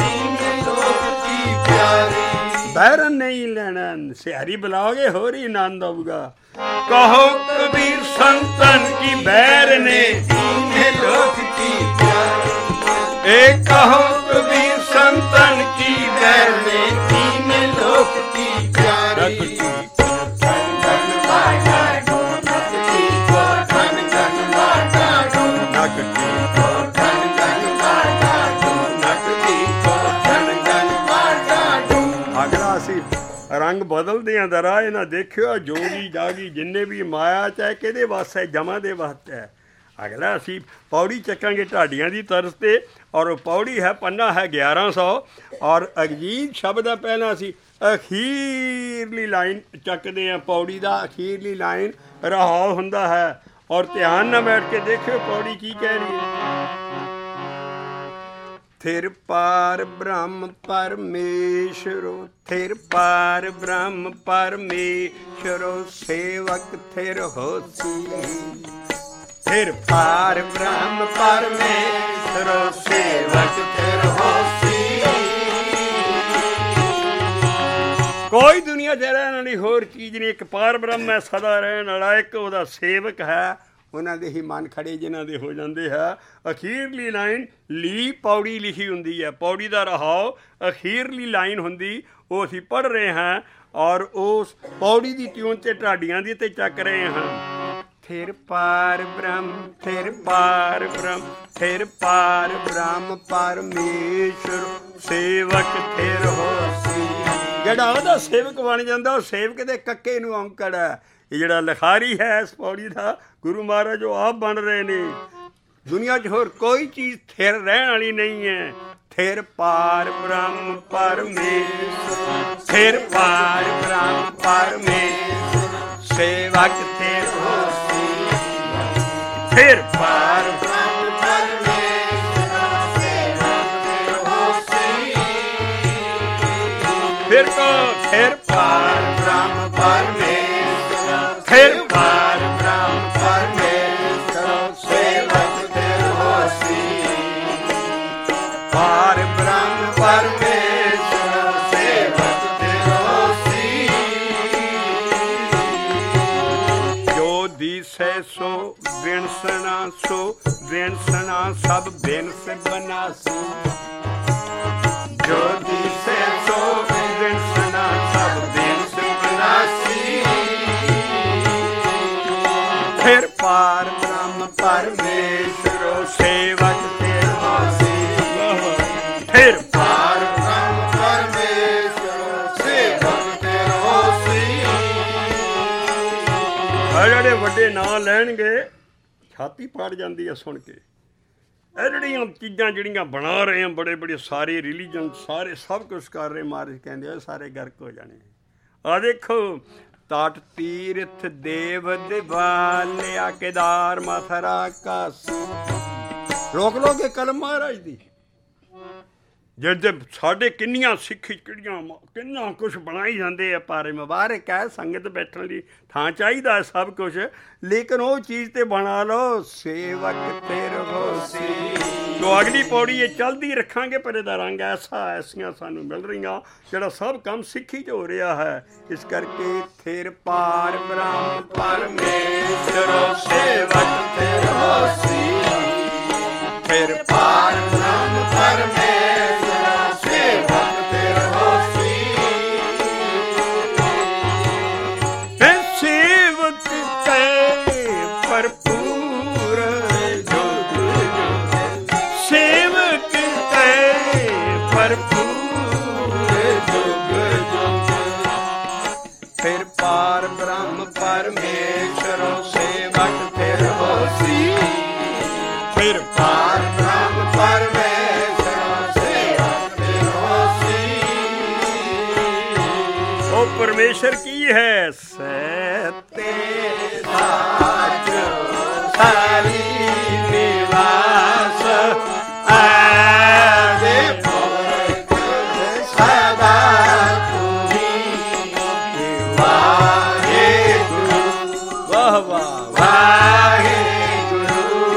ਬੈਰਨ ਨਹੀਂ ਲੈਣਾ, ਸਿਹਾਰੀ ਬੁਲਾਓਗੇ ਹੋਰ ਹੀ ਆਨੰਦ ਆਊਗਾ। ਕਹੋ ਕਬੀਰ ਸੰਤਨ ਕੀ ਬੈਰ ਨੇ ਲੋਕ ਕੀ ਇਹ ਕਹੋ ਕਬੀਰ ਸੰਤਨ ਕੀ ਬੈਰ ਨੇ ਤੀਨ ਲੋਕ ਕੀ ਪਿਆਰੀ। ਰੰਗ ਬਦਲਦੇ ਆ ਦਰਾ ਇਹਨਾਂ ਦੇਖਿਓ ਜੋਗੀ ਜਾਗੀ ਜਿੰਨੇ ਵੀ ਮਾਇਆ ਚਾਹੇ ਕਿਹਦੇ ਵਾਸਤੇ ਜਮਾ ਦੇ ਵਾਸਤੇ ਹੈ। ਅਗਲਾ ਅਸੀਂ ਪੌੜੀ ਚੱਕਾਂਗੇ ਢਾਡੀਆਂ ਦੀ ਤਰਜ਼ 'ਤੇ ਔਰ ਪੌੜੀ ਹੈ ਪੰਨਾ ਹੈ ਗਿਆਰਾਂ ਸੌ ਔਰ ਅਜੀਬ ਸ਼ਬਦ ਹੈ। ਪਹਿਲਾਂ ਅਸੀਂ ਅਖੀਰਲੀ ਲਾਈਨ ਚੱਕਦੇ ਹਾਂ ਪੌੜੀ ਦਾ, ਅਖੀਰਲੀ ਲਾਈਨ ਰਹਾਉ ਹੁੰਦਾ ਹੈ ਔਰ ਧਿਆਨ ਨਾਲ ਬੈਠ ਕੇ ਦੇਖਿਓ ਪੌੜੀ ਕੀ ਕਹਿ ਰਹੀ ਹੈ। ਥਿਰ ਪਾਰ ਬ੍ਰਹਮ ਪਰਮੇਸ਼ਰੋ ਥਿਰ ਪਾਰ ਬ੍ਰਹਮ ਪਰਮੇਸ਼ਰੋ ਸੇਵਕ ਥਿਰ ਹੋਸੀ। ਥਿਰ ਪਾਰ ਬ੍ਰਹਮ ਪਰਮੇਸ਼ਰੋ ਸੇਵਕ ਥਿਰ ਹੋਸੀ। ਕੋਈ ਦੁਨੀਆ 'ਚ ਰਹਿਣ ਵਾਲੀ ਹੋਰ ਚੀਜ਼ ਨਹੀਂ, ਇੱਕ ਪਾਰ ਬ੍ਰਹਮ ਹੈ ਸਦਾ ਰਹਿਣ ਵਾਲਾ, ਇੱਕ ਉਹਦਾ ਸੇਵਕ ਹੈ। ਉਹਨਾਂ ਦੇ ਹੀ ਮਨ ਖੜੇ ਜਿਨ੍ਹਾਂ ਦੇ ਹੋ ਜਾਂਦੇ ਹੈ। ਅਖੀਰਲੀ ਲਾਈਨ ਲੀ ਪੌੜੀ ਲਿਖੀ ਹੁੰਦੀ ਹੈ, ਪੌੜੀ ਦਾ ਰਹਾਓ ਅਖੀਰਲੀ ਲਾਈਨ ਹੁੰਦੀ ਉਹ ਅਸੀਂ ਪੜ੍ਹ ਰਹੇ ਹਾਂ ਔਰ ਉਸ ਪੌੜੀ ਦੀ ਟਿਊਨ 'ਤੇ ਢਾਡੀਆਂ ਦੀ 'ਤੇ ਚੱਕ ਰਹੇ ਹਾਂ। ਥਿਰ ਪਾਰ ਬ੍ਰਹਮ ਥਿਰ ਪਾਰ ਬ੍ਰਹਮ ਥਿਰ ਪਾਰ ਬ੍ਰਹਮ ਪਰਮੇਸ਼ਰ ਸੇਵਕ ਥਿਰ ਹੋਸੀ। ਜਿਹੜਾ ਉਹਦਾ ਸੇਵਕ ਬਣ ਜਾਂਦਾ ਉਹ ਸੇਵਕ ਦੇ ਕੱਕੇ ਨੂੰ ਔਂਕੜ ਹੈ। ਇਹ ਜਿਹੜਾ ਲਿਖਾਰੀ ਹੈ ਇਸ ਪੌੜੀ ਦਾ ਗੁਰੂ ਮਹਾਰਾਜ ਉਹ ਆਪ ਬਣ ਰਹੇ ਨੇ। ਦੁਨੀਆ 'ਚ ਹੋਰ ਕੋਈ ਚੀਜ਼ ਥਿਰ ਰਹਿਣ ਵਾਲੀ ਨਹੀਂ ਹੈ। ਥਿਰ ਪਾਰ ਬ੍ਰਹਮ ਪਰਮੇਸ਼ਰ ਥਿਰ ਪਾਰ ਬ੍ਰਹਮ ਪਰਮੇਸ਼ਰ ਸੇਵਕ ਥਿਰ ਹੋਸੀ। ਥਿਰ ਪਾਰ ਬ੍ਰਹਮ ਪਰਮੇਸ਼ਰ ਸੇਵਕ ਥਿਰ ਹੋਸੀ। ਫਿਰ ਕੋ ਥਿਰ ਪਾਰ ਬ੍ਰਹਮ ਪਰਮੇਸ਼ਰ ਥਿਰ ਪਾਰ ਬ੍ਰਹਮ ਪਰਮੇਸ਼ਰ ਸੇਵਕ ਥਿਰ ਹੋਸੀ। ਪਾਰ ਬ੍ਰਹਮ ਪਰਮੇਸ਼ਰ ਸੇਵਕ ਥਿਰ ਹੋਸੀ। ਜੋ ਦੀਸੈ ਸੋ ਵਿਣਸਣਾ ਸੋ ਵਿਣਸਣਾ ਸਭ ਬਿਨਸ ਬਨਾਸੀ। ਜੋ ਦੀਸੈ ਸੋ ਵਿਣਸਣਾ ਸਭ ਬਿਨਸ ਬਨਾਸੀ। ਥਿਰ ਪਾਰ ਬ੍ਰਹਮ ਪਰਮੇਸ਼ਰੋ ਸੇਵਕ ਥਿਰ ਹੋਸੀ। ਥਿਰ ਪਾਰ ਬ੍ਰਹਮ ਪਰਮੇਸ਼ਰੋ ਸੇਵਕ ਥਿਰ ਹੋਸੀ। ਆ ਜਿਹੜੇ ਵੱਡੇ ਨਾਂ ਲੈਣਗੇ ਛਾਤੀ ਪਾੜ ਜਾਂਦੀ ਹੈ ਸੁਣ ਕੇ। ਇਹ ਜਿਹੜੀਆਂ ਚੀਜ਼ਾਂ ਜਿਹੜੀਆਂ ਬਣਾ ਰਹੇ ਆ ਬੜੇ ਬੜੇ ਸਾਰੇ ਰਿਲੀਜਨ ਸਾਰੇ ਸਭ ਕੁਛ ਕਰ ਰਹੇ ਮਹਾਰਾਜ ਕਹਿੰਦੇ ਆ ਸਾਰੇ ਗਰਕ ਹੋ ਜਾਣੇ। ਆ ਦੇਖੋ, ਤਟ ਤੀਰਥ ਦੇਵ ਦਿਵਾਲਿਆ, ਕੇਦਾਰ ਮਥੁਰਾ ਕਾਸ਼ੀ। ਰੋਕ ਲੋ ਕੇ ਕਲਮ ਮਹਾਰਾਜ ਦੀ। ਜਿਹੜੇ ਸਾਡੇ ਕਿੰਨੀਆਂ ਸਿੱਖੀ ਕਿਹੜੀਆਂ ਕਿੰਨਾ ਕੁਛ ਬਣਾਈ ਜਾਂਦੇ ਆ, ਪਰ ਮੁਬਾਰਕ ਹੈ ਸੰਗਤ ਬੈਠਣ ਲਈ ਥਾਂ ਚਾਹੀਦਾ ਸਭ ਕੁਛ, ਲੇਕਿਨ ਉਹ ਚੀਜ਼ ਤੇ ਬਣਾ ਲਓ ਸੇਵਕ ਤੇਰ ਹੋਸੀ। ਜੋ ਅਗਲੀ ਪੌੜੀ ਇਹ ਚਲਦੀ ਰੱਖਾਂਗੇ, ਪਰ ਇਹਦਾ ਰੰਗ ਐਸਾ ਐਸੀਆਂ ਸਾਨੂੰ ਮਿਲ ਰਹੀਆਂ ਜਿਹੜਾ ਸਭ ਕੰਮ ਸਿੱਖੀ 'ਚ ਹੋ ਰਿਹਾ ਹੈ। ਇਸ ਕਰਕੇ ਥਿਰ ਪਾਰ ਬ੍ਰਹਮ ਪਰਮੇਸ਼ਰ ਸੇਵਕ ਤੇਰ ਹੋਸੀ। ਥਿਰ ਪਾਰ ਬ੍ਰਹਮ ਪਰਮੇਸ਼ਰ ਸੇਵਕ ਤੇਰ ਹੋਸੀ। ਸੇਵਕ ਤੇ ਭਰਪੂਰ ਜੁਗ ਜੁਗ, ਸੇਵਕ ਤੇ ਭਰਪੂਰ ਜੁਗ ਜੁਗ। ਫਿਰ ਪਾਰ ਬ੍ਰਹਮ ਪਰਮੇਸ਼ਰ ਸੇਵਕ ਤੇਰ ਹੋਸੀ। ਫਿਰ ਪਾਰ ਬ੍ਰਹਮ ਪਰਮੇਸ਼ਰ ਸੇਵਕ ਤੇਰ ਹੋਸੀ। ਉਹ ਪਰਮੇਸ਼ਰ ਕੀ ਹੈ? ਸਤੇ ਸਾਚ ਸਾਰੀ ਨਿਵਾਸ, ਆਦੇ ਪੁਰਖ ਸਦਾ ਤੁਮੀ। ਵਾਹਿਗੁਰੂ ਵਾਹ ਵਾਹ ਵਾਹਿਗੁਰੂ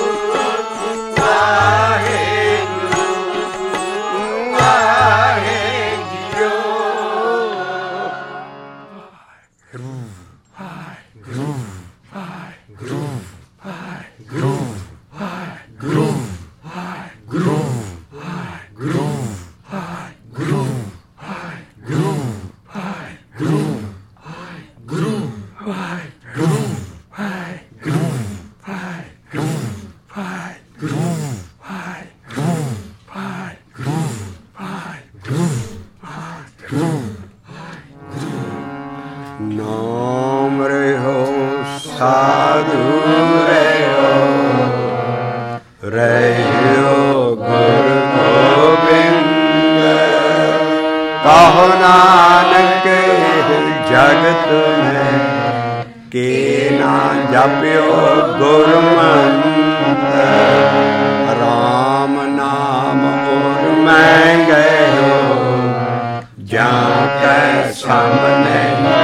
ਵਾਹਿਗੁਰੂ ਵਾਹਿਗੁਰੂ। ਨਾਮ ਰਹਿਓ ਸਾਧੂ ਰਹਿਓ, ਰਹਿਓ ਗੁਰ ਗੋਬਿੰਦ। ਕਹੋ ਨਾਨਕ ਜਗਤ ਮੈਂ ਕੇ ਨਾ ਜਪਿਓ ਗੁਰਮੰਤ। ਰਾਮ ਨਾਮ ਔਰ ਮੈਂ ਗਇਓ, ਜਾਂ ਕੈ ਸਾਹਮਣੇ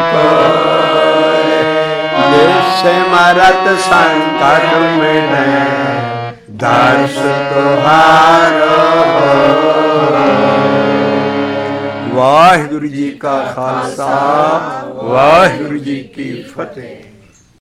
ਕੋਇ। ਸਿਮਰਤ ਸੰਕਟ ਮਿਟੈ, ਦਰਸ ਤੁਹਾਰੋ। ਵਾਹਿਗੁਰੂ ਜੀ ਕਾ ਖਾਲਸਾ, ਵਾਹਿਗੁਰੂ ਜੀ ਕੀ ਫਤਿਹ।